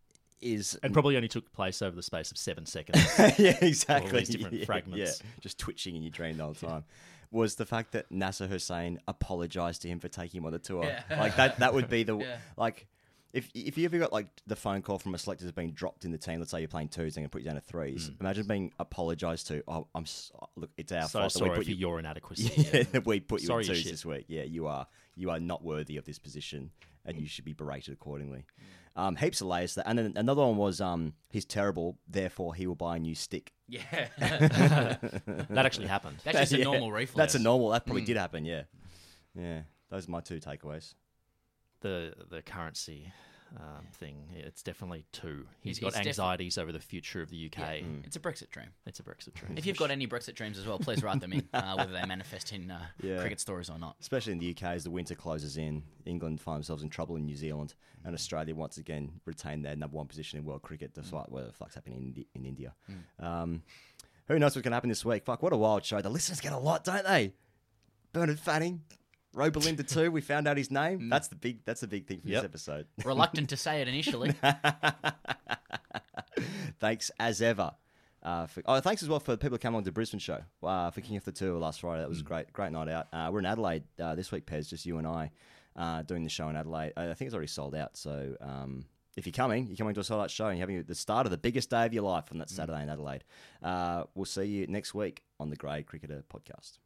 is and probably only took place over the space of seven seconds. Yeah, exactly. All these different yeah, fragments. Yeah, just twitching in your dream the whole time. Was the fact that Nasser Hussain apologised to him for taking him on the tour. Yeah. Like that. That would be the Yeah. like. If if you ever got like the phone call from a selector that's been dropped in the team, let's say you're playing twos, they're going to put you down to threes. Mm. Imagine being apologised to. Oh, I'm s- look, it's our So fault that sorry we put for you. your inadequacy. Yeah, that we put you Sorry, in you twos shit. this week. Yeah, you are you are not worthy of this position, and you should be berated accordingly. Um, heaps of layers to that. And then another one was um, he's terrible, therefore he will buy a new stick. Yeah. That actually happened. That's just a Yeah, normal reflex. That's a normal. That probably Mm. did happen. Yeah, yeah. Those are my two takeaways. The the currency um, thing, it's definitely two. He's It's- got it's defi- anxieties over the future of the U K. Yeah, It's a Brexit dream. It's a Brexit dream. If you've got any Brexit dreams as well, please write them in, uh, whether they manifest in uh, Yeah. cricket stories or not. Especially in the U K as the winter closes in, England find themselves in trouble in New Zealand, and Australia once again retain their number one position in world cricket, despite what the fuck's happening in, Indi- in India. Um, who knows what's going to happen this week? Fuck, what a wild show. The listeners get a lot, don't they? Bernard Fanning, Ro Belinda too. We found out his name. That's the big. That's the big thing for Yep. this episode. Reluctant to say it initially. Thanks as ever. Uh, for, oh, thanks as well for the people who came on to the Brisbane show uh, for kicking off the tour last Friday. That was a great, great night out. Uh, we're in Adelaide uh, this week, Pez, just you and I, uh, doing the show in Adelaide. I think it's already sold out. So um, if you're coming, you're coming to a sold out show and you're having the start of the biggest day of your life on that Saturday in Adelaide. Uh, we'll see you next week on the Grade Cricketer podcast.